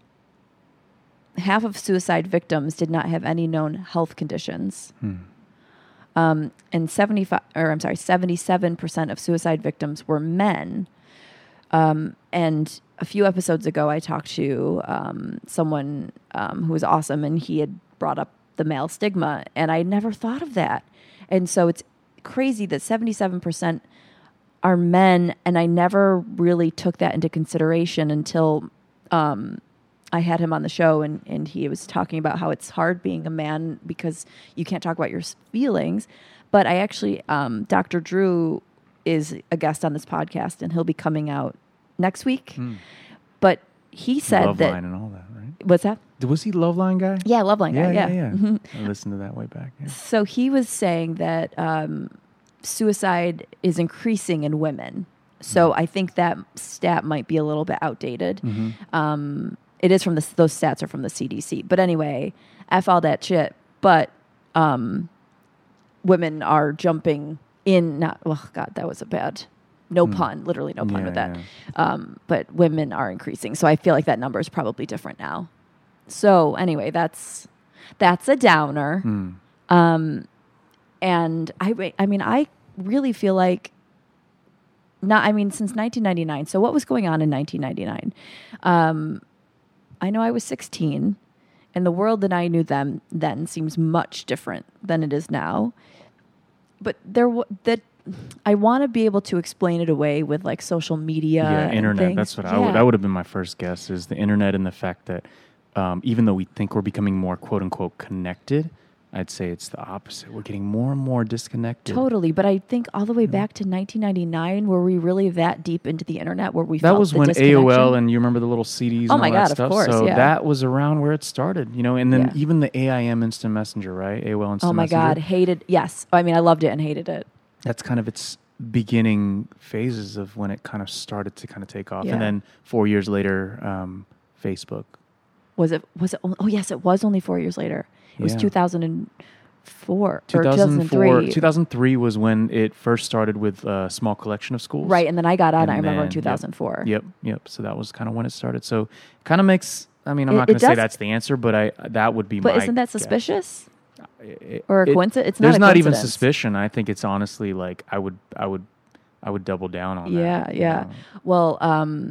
half of suicide victims did not have any known health conditions. Mm. Um, and seventy-five, or I'm sorry, seventy-seven percent of suicide victims were men. Um, and a few episodes ago, I talked to um, someone um, who was awesome, and he had brought up the male stigma, and I never thought of that. And so it's crazy that seventy-seven percent are men, and I never really took that into consideration until um, I had him on the show, and, and he was talking about how it's hard being a man because you can't talk about your s- feelings. But I actually, um, Doctor Drew is a guest on this podcast, and he'll be coming out next week. Mm. But he said Love that... Line and all that, right? What's that? Was he Loveline guy? Yeah, Loveline guy, yeah, yeah. yeah. Mhm. I listened to that way back. Yeah. So he was saying that um, suicide is increasing in women. So I think that stat might be a little bit outdated. Mhm. Um, it is from the, those stats are from the C D C. But anyway, F all that shit. But um, women are jumping in. Not oh god, that was a bad. No Hmm. pun, literally no pun Yeah, with that. yeah. Um, but women are increasing, so I feel like that number is probably different now. So anyway, that's that's a downer. Hmm. Um, and I, re- I mean, I really feel like not. I mean, since nineteen ninety-nine. So what was going on in nineteen ninety-nine? Um, I know I was sixteen, and the world that I knew them then seems much different than it is now. But there, w- that I want to be able to explain it away with like social media. Yeah, and internet. things. That's what yeah. I would. That would have been my first guess. Is the internet and the fact that um, even though we think we're becoming more quote unquote connected, I'd say it's the opposite. We're getting more and more disconnected. Totally, but I think all the way back to nineteen ninety-nine, were we really that deep into the internet where we That felt was the when A O L disconnection? and you remember the little C Ds. Oh and my all God, that of stuff. course, So yeah. that was around where it started, you know. And then Yeah. even the A I M Instant Messenger, right? A O L Instant Oh my Messenger. God, hated. Yes, I mean I loved it and hated it. That's kind of its beginning phases of when it kind of started to kind of take off. Yeah. And then four years later, um, Facebook. Was it? Was it? Oh yes, it was only four years later. It was Yeah. two thousand four two or thousand four, two thousand three. two thousand three was when it first started with a small collection of schools. Right, and then I got on. And I remember in then- two thousand four. Yep, yep. So that was kind of when it started. So kind of makes. I mean, I'm It- not going it to say does- that's the answer, but I that would be But my isn't that guess. suspicious It- or a it- coincidence? It's There's not. not, a even coincidence. suspicion. I think it's honestly like I would, I would, I would double down on Yeah, that. you yeah. know? Well, um,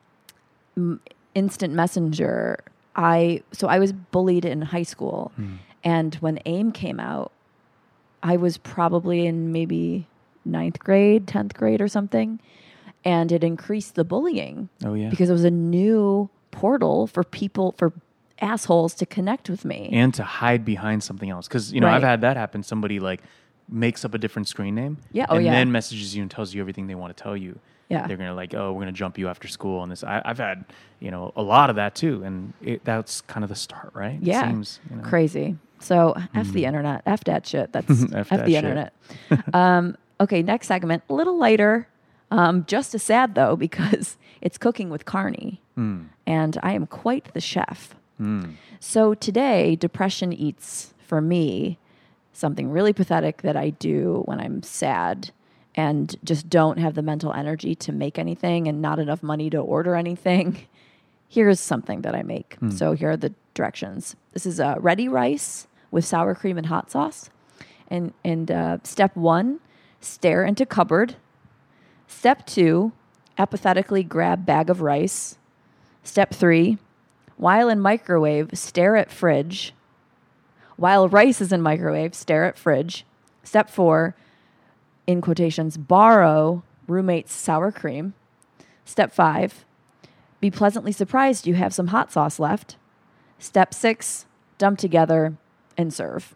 m- instant messenger. I so I was bullied in high school, Hmm. and when AIM came out, I was probably in maybe ninth grade, tenth grade, or something, and it increased the bullying Oh yeah. because it was a new portal for people for assholes to connect with me. And to hide behind something else, because you know Right. I've had that happen. Somebody like makes up a different screen name, Yeah, oh, and yeah. then messages you and tells you everything they want to tell you. Yeah. They're gonna like, oh, we're gonna jump you after school, and this. I, I've had you know a lot of that too, and it, that's kind of the start, right? It Yeah. seems, you know. Crazy. So F the internet. F that shit. That's F, F that the shit. internet. um, okay, next segment. A little lighter. Um, just as sad though, because it's cooking with Carney. Mm. And I am quite the chef. Mm. So today, depression eats for me something really pathetic that I do when I'm sad and just don't have the mental energy to make anything and not enough money to order anything. Here's something that I make. So here are the directions. This is uh, ready rice with sour cream and hot sauce. And, and uh, step one, stare into cupboard. Step two, apathetically grab bag of rice. Step three, while in microwave, stare at fridge. While rice is in microwave, stare at fridge. Step four, in quotations, borrow roommate's sour cream. Step five, be pleasantly surprised you have some hot sauce left. Step six, dump together and serve.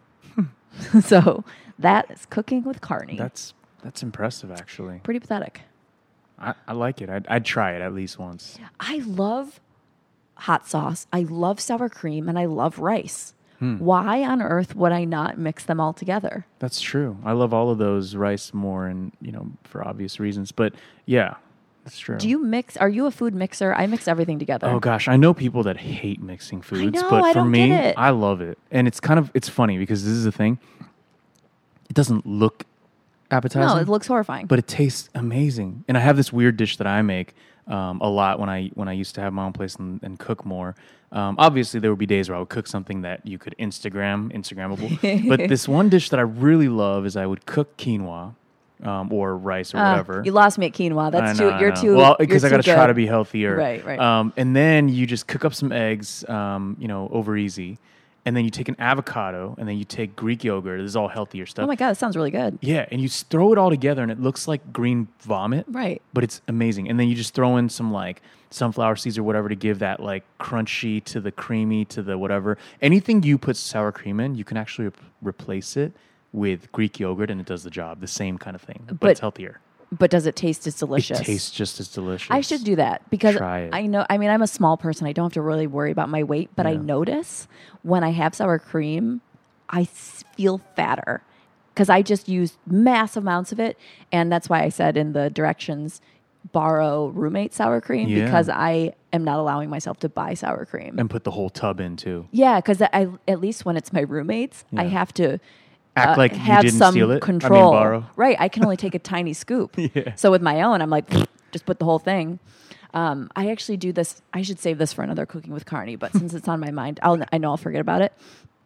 So that is cooking with Carney. That's that's impressive, actually. Pretty pathetic. I, I like it. I'd, I'd try it at least once. I love hot sauce. I love sour cream and I love rice. Why on earth would I not mix them all together? That's true. I love all of those rice more, and you know for obvious reasons. But yeah, that's true. Do you mix? Are you a food mixer? I mix everything together. Oh gosh, I know people that hate mixing foods, know, but I for don't me, get it. I love it. And it's kind of it's funny because this is the thing. It doesn't look appetizing. No, it looks horrifying. but it tastes amazing. And I have this weird dish that I make um, a lot when I when I used to have my own place and, and cook more. Um, obviously, there would be days where I would cook something that you could Instagram, Instagrammable. But this one dish that I really love is I would cook quinoa um, or rice or Uh, whatever. you lost me at quinoa. That's I know, too. I You're know. too. Well, you're because I too got to try good. to be healthier. Right, right. Um, and then you just cook up some eggs, um, you know, over easy. And then you take an avocado, and then you take Greek yogurt. This is all healthier stuff. Oh my god, that sounds really good. Yeah, and you s- throw it all together, and it looks like green vomit. Right. But it's amazing. And then you just throw in some like sunflower seeds or whatever to give that like crunchy to the creamy to the whatever. Anything you put sour cream in, you can actually re- replace it with Greek yogurt, and it does the job. The same kind of thing, but, But it's healthier. But does it taste as delicious? It tastes just as delicious. I should do that because Try it. I know. I mean, I'm a small person. I don't have to really worry about my weight, but I Yeah. notice when I have sour cream, I s- feel fatter because I just use massive amounts of it, and that's why I said in the directions, borrow roommate sour cream Yeah. because I am not allowing myself to buy sour cream. And put the whole tub in too. Yeah, because I at least when it's my roommates, I Yeah. have to Act uh, like you have didn't some steal it. control. I mean, borrow. Right, I can only take a tiny scoop. Yeah. So with my own, I'm like, just put the whole thing. Um, I actually do this. I should save this for another Cooking with Carney, but since it's on my mind, I'll, I know I'll forget about it.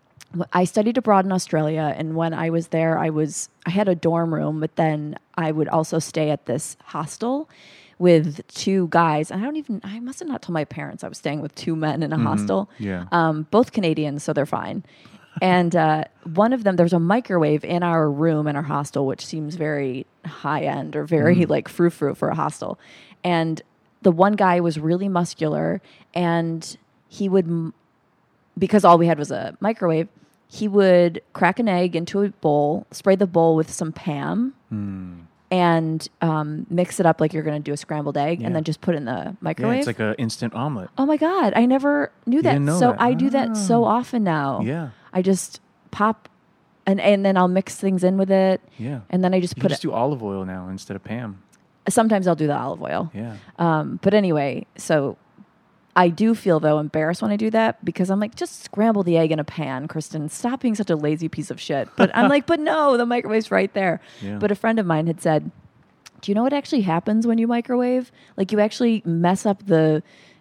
I studied abroad in Australia, and when I was there, I was I had a dorm room, but then I would also stay at this hostel with two guys. And I don't even I must have not told my parents I was staying with two men in a Mm-hmm. hostel. Yeah. Um, both Canadians, so they're fine. And uh, one of them, there was a microwave in our room in our hostel, which seems very high end or very Mm. like frou frou for a hostel. And the one guy was really muscular, and he would, m- because all we had was a microwave, he would crack an egg into a bowl, spray the bowl with some Pam, Mm. and um, mix it up like you're going to do a scrambled egg, Yeah. and then just put it in the Yeah, microwave. it's like an instant omelet. Oh my God, I never knew that. didn't know so that? I do that so Ah. often now. Yeah. I just pop, and and then I'll mix things in with it, Yeah. and then I just You put can just it. do olive oil now instead of Pam. Sometimes I'll do the olive oil. Yeah. Um, but anyway, so I do feel though embarrassed when I do that because I'm like, just scramble the egg in a pan, Kristen. Stop being such a lazy piece of shit. But I'm like, but no, the microwave's right there. Yeah. But a friend of mine had said, do you know what actually happens when you microwave? Like you actually mess up the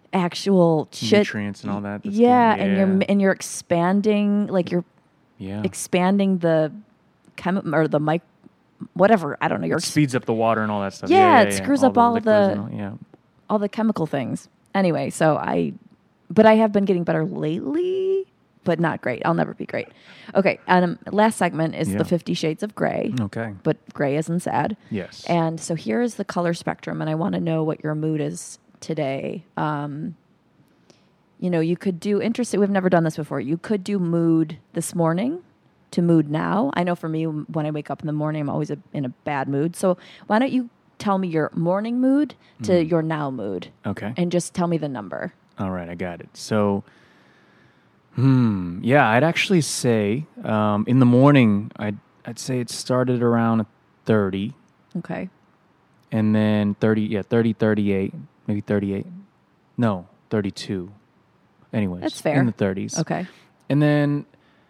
actual shit. Nutrients and all that. that's Yeah, good. and you're and you're expanding, like you're yeah. expanding the chem or the mic, whatever. I don't know. You're It ex- speeds up the water and all that stuff. Yeah, Yeah, it screws up all of liquids the- and all- yeah. all the chemical things. Anyway, so I, but I have been getting better lately, but not great. I'll never be great. Okay, um, last segment is Yeah. the Fifty Shades of Grey, Okay. but gray isn't sad. Yes. And so here is the color spectrum, and I want to know what your mood is today. Um, you know, you could do interesting. We've never done this before. You could do mood this morning to mood now. I know for me, when I wake up in the morning, I'm always a, in a bad mood. So why don't you tell me your morning mood to Mm. your now mood, okay. and just tell me the number. All right, I got it. So, hmm, yeah, I'd actually say um, in the morning, I'd I'd say it started around thirty, Okay. and then thirty, yeah, thirty, thirty-eight, maybe thirty-eight. No, thirty-two. Anyways, That's fair. In the thirties. Okay. And then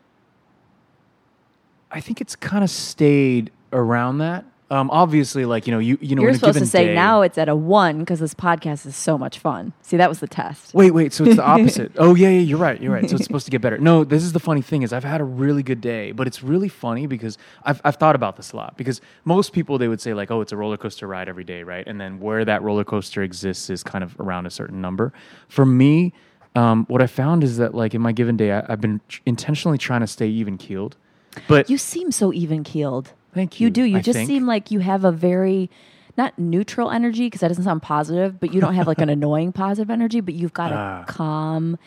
I think it's kind of stayed around that. Um, obviously, like you know, you you know, You're in a supposed to given say day- now it's at a one because this podcast is so much fun. See, that was the test. Wait, wait. So it's the opposite. Oh, yeah, yeah. You're right. You're right. So it's supposed to get better. No, this is the funny thing is I've had a really good day, but it's really funny because I've I've thought about this a lot. Because most people they would say like, oh, it's a roller coaster ride every day, right? And then where that roller coaster exists is kind of around a certain number. For me, um, what I found is that like in my given day, I, I've been tr- intentionally trying to stay even keeled. But You seem so even keeled. thank you. You do. You I just think. seem like you have a very, not neutral energy because that doesn't sound positive, but you don't have like an annoying positive energy, but you've got a Ah. calm,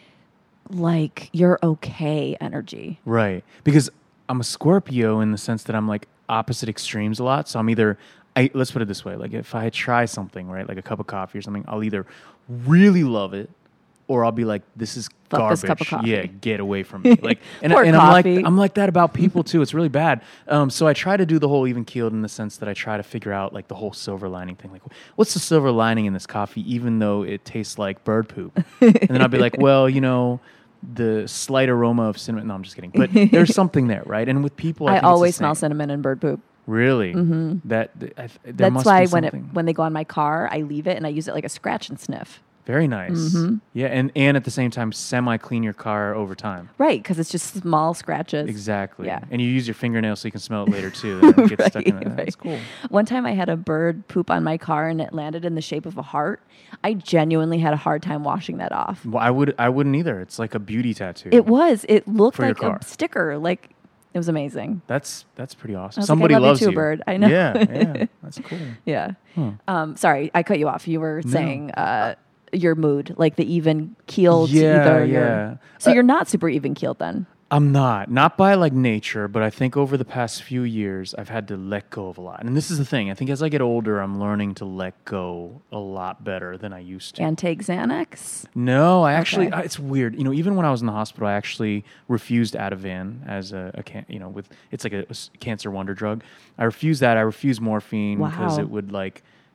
like you're okay energy. Right. Because I'm a Scorpio in the sense that I'm like opposite extremes a lot. So I'm either, I, let's put it this way. Like if I try something, right, like a cup of coffee or something, I'll either really love it or I'll be like, this is Fuck garbage. this cup of coffee. Yeah, get away from me. Like, and, Poor and I'm like, coffee. I'm like that about people too. It's really bad. Um, so I try to do the whole even keeled in the sense that I try to figure out like the whole silver lining thing. Like, what's the silver lining in this coffee, even though it tastes like bird poop? And then I'll be like, well, you know, the slight aroma of cinnamon. No, I'm just kidding. But there's something there, right? And with people, I, I, think it's the always smell same. cinnamon and bird poop. Really? Mm-hmm. That th- I, th- there That's must why be when it something. when they go on my car, I leave it and I use it like a scratch and sniff. Very nice. Yeah, and and at the same time, semi clean your car over time. Right, because it's just small scratches. Exactly. Yeah. And you use your fingernails so you can smell it later too. And it gets stuck in Right, it. That's right. cool. One time I had a bird poop on my car and it landed in the shape of a heart. I genuinely had a hard time washing that off. Well, I would I wouldn't either. It's like a beauty tattoo. It was. It looked For your like car. a sticker. Like it was amazing. That's that's pretty awesome. I was like, Somebody I love you loves too, bird. I know. Yeah, yeah. That's cool. Yeah. Huh. Um, sorry, I cut you off. You were No. saying uh, your mood, like the even keeled. Yeah, either yeah. You're, so Uh, you're not super even keeled then. I'm not. Not by like nature, but I think over the past few years, I've had to let go of a lot. And this is the thing. I think as I get older, I'm learning to let go a lot better than I used to. And take Xanax. No, I actually, Okay. I, it's weird. You know, even when I was in the hospital, I actually refused Ativan as a, a can, you know, with, it's like a, a s- cancer wonder drug. I refused that. I refused morphine because Wow. it would like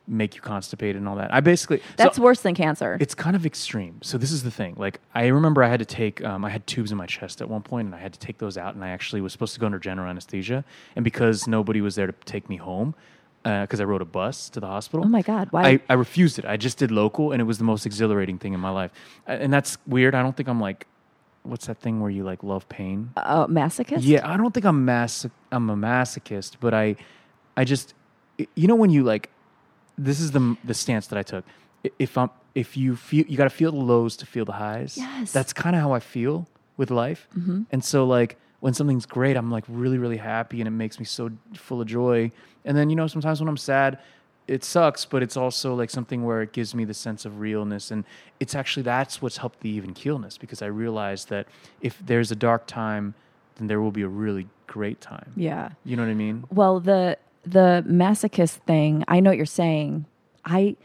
make you constipated and all that. I basically That's so worse than cancer. it's kind of extreme. So this is the thing. Like I remember I had to take um, I had tubes in my chest at one point, and I had to take those out, and I actually was supposed to go under general anesthesia, and because nobody was there to take me home, because uh, I rode a bus to the hospital. Oh my God! Why? I, I refused it. I just did local, and it was the most exhilarating thing in my life. Uh, and that's weird. I don't think I'm like, what's that thing where you like love pain? Uh, masochist? Yeah, I don't think I'm mas- I'm a masochist, but I, I just, you know, when you like, this is the the stance that I took. If I'm, if you feel, you got to feel the lows to feel the highs. Yes. That's kind of how I feel with life. Mm-hmm. And so like when something's great, I'm like really, really happy, and it makes me so full of joy. And then, you know, sometimes when I'm sad, it sucks, but it's also like something where it gives me the sense of realness. And it's actually, that's what's helped the even keelness, because I realized that if there's a dark time, then there will be a really great time. Yeah. You know what I mean? Well, the the masochist thing, I know what you're saying. I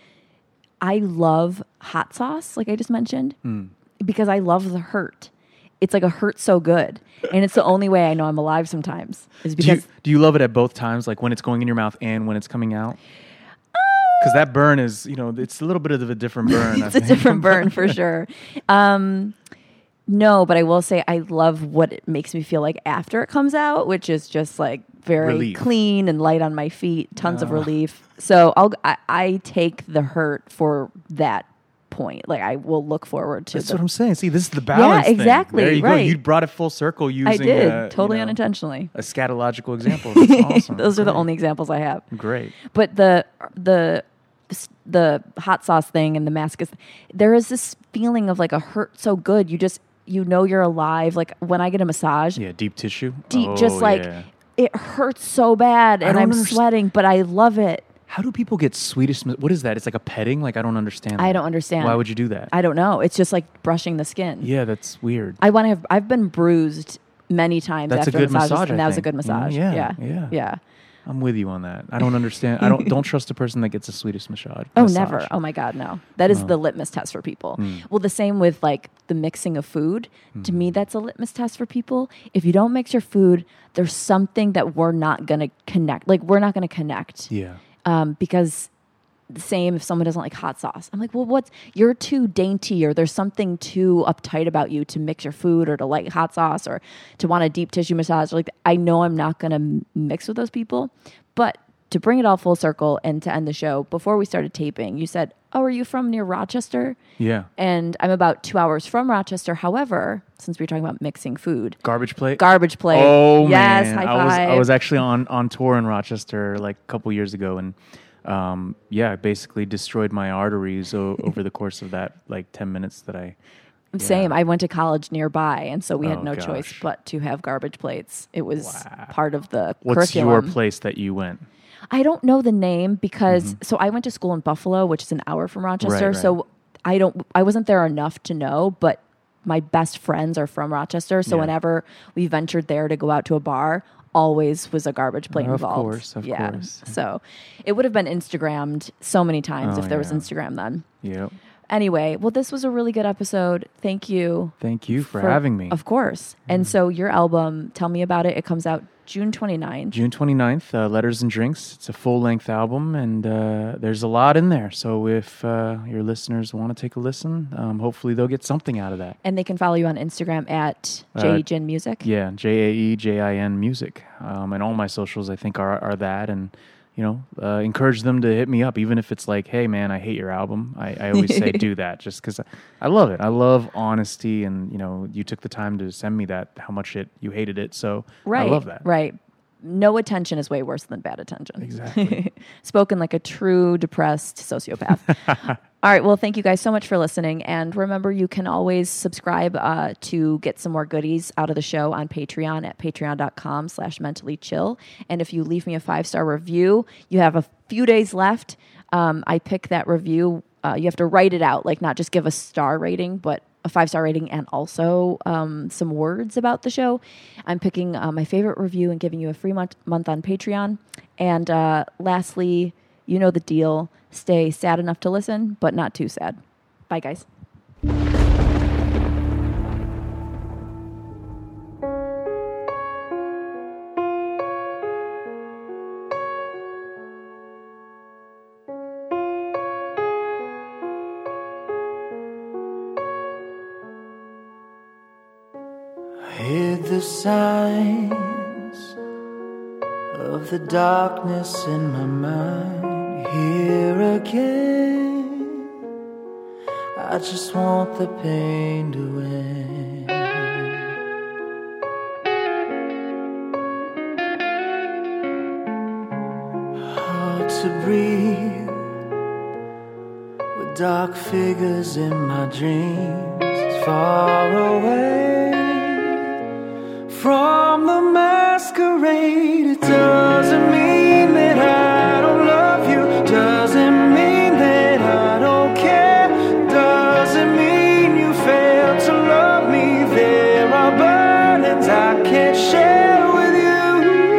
I love hot sauce, like I just mentioned, Mm. because I love the hurt. It's like a hurt so good. And it's the only way I know I'm alive sometimes is Do you, because do you love it at both times, like when it's going in your mouth and when it's coming out? Because that burn is, you know, it's a little bit of a different burn. it's a different burn for sure. Um, no, but I will say I love what it makes me feel like after it comes out, which is just like very Relief. clean and light on my feet, tons of Uh. relief. So I'll I, I take the hurt for that point. Like I will look forward to. That's the, what I'm saying. See, this is the balance. thing. exactly, There you right. go. You brought it full circle using I did uh, totally you know, unintentionally. a scatological example. That's awesome. Those are the Great. only examples I have. Great. But the the the hot sauce thing and the mask is, there is this feeling of like a hurt so good. You just you know you're alive. Like when I get a massage, Yeah, deep tissue. deep, Oh, just like yeah. it hurts so bad, I and don't I'm underst- sweating, but I love it. How do people get Swedish? ma- What is that? It's like a petting. Like I don't understand. I that. don't understand. Why would you do that? I don't know. It's just like brushing the skin. Yeah, that's weird. I want to have. I've been bruised many times That's a after good massages, massage, and I that was a think. good You know, massage. yeah, yeah, yeah. yeah. I'm with you on that. I don't understand. I don't don't trust a person that gets a Swedish massage. Oh, massage. never. Oh my God, no. That is No. the litmus test for people. Mm. Well, the same with like the mixing of food. To me, that's a litmus test for people. If you don't mix your food, there's something that we're not going to connect. Like we're not going to connect. Yeah. Um, because the same if someone doesn't like hot sauce. I'm like, well, what's, you're too dainty, or there's something too uptight about you to mix your food or to like hot sauce or to want a deep tissue massage. Like I know I'm not going to mix with those people. But to bring it all full circle and to end the show, before we started taping, you said, oh, are you from near Rochester? Yeah. And I'm about two hours from Rochester. However, since we were talking about mixing food, Garbage plate. garbage plate. Oh yes, man, high I was five. I was actually on on tour in Rochester like a couple years ago, and um, yeah, I basically destroyed my arteries o- over the course of that like ten minutes that I. Same. Yeah. I went to college nearby, and so we had Oh, no gosh. choice but to have garbage plates. It was Wow. part of the What's curriculum. your place that you went? I don't know the name because so I went to school in Buffalo, which is an hour from Rochester. Mm-hmm. Right, right. So I don't I wasn't there enough to know, but my best friends are from Rochester. So Yeah. whenever we ventured there to go out to a bar, always was a garbage plate Of involved. course, of yeah. course. So it would have been Instagrammed so many times Oh, if there was yeah. Instagram then. Yep. Anyway, well, this was a really good episode. Thank you. Thank you for, having me. Of course. And so your album, tell me about it. It comes out June twenty-ninth. June twenty-ninth, uh, Letters and Drinks. It's a full-length album, and uh, there's a lot in there. So if uh, your listeners want to take a listen, um, hopefully they'll get something out of that. And they can follow you on Instagram at Uh, J Music. Yeah, J A E J I N Music. Um, and all my socials, I think, are are that. And, you know, uh, encourage them to hit me up, even if it's like, hey, man, I hate your album. I, I always say do that just because I, I love it. I love honesty. And, you know, you took the time to send me that, how much it you hated it. So Right. I love that. Right. No attention is way worse than bad attention. Exactly. Spoken like a true depressed sociopath. All right. Well, thank you guys so much for listening. And remember, you can always subscribe uh, to get some more goodies out of the show on Patreon at patreon.com slash mentally chill. And if you leave me a five-star review, you have a few days left. Um, I pick that review. Uh, you have to write it out, like not just give a star rating, but a five-star rating and also um, some words about the show. I'm picking uh, my favorite review and giving you a free month, month on Patreon. And uh, lastly, you know the deal. Stay sad enough to listen, but not too sad. Bye, guys. hid the signs of the darkness in my mind. Here again, I just want the pain to end. Hard to breathe with dark figures in my dreams, far away from the masquerade. It doesn't mean that I don't love you, doesn't mean that I don't care, doesn't mean you fail to love me. There are burdens I can't share with you.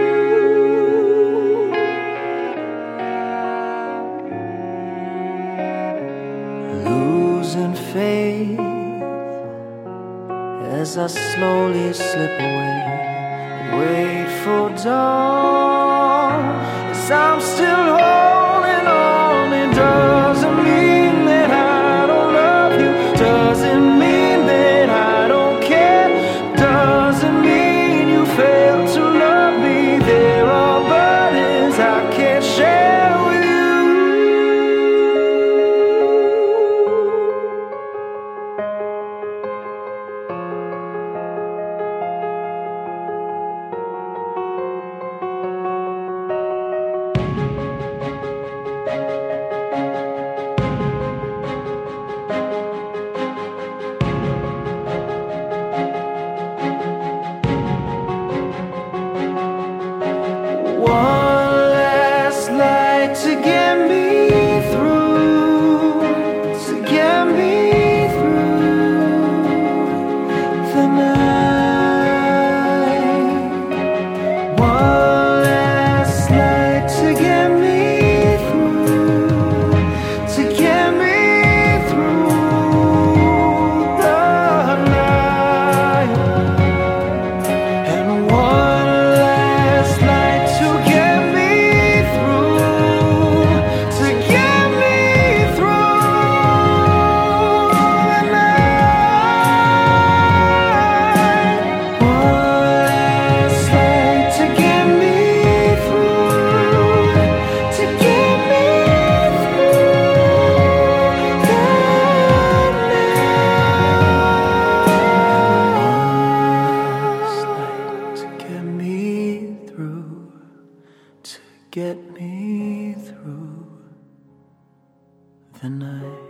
Losing faith as I slowly slip away, wait for dawn as I'm still holding on. It doesn't mean that I don't love you, doesn't mean that I don't care, doesn't mean you fail to love me. There are burdens I can't share with you. One last light to get me through, to get me through the night. One last light to get me through, to get me through the night. And one last light to get me through, to get me through the night. One last light to get me through, to get me through the night. To get me through, to get me through the night.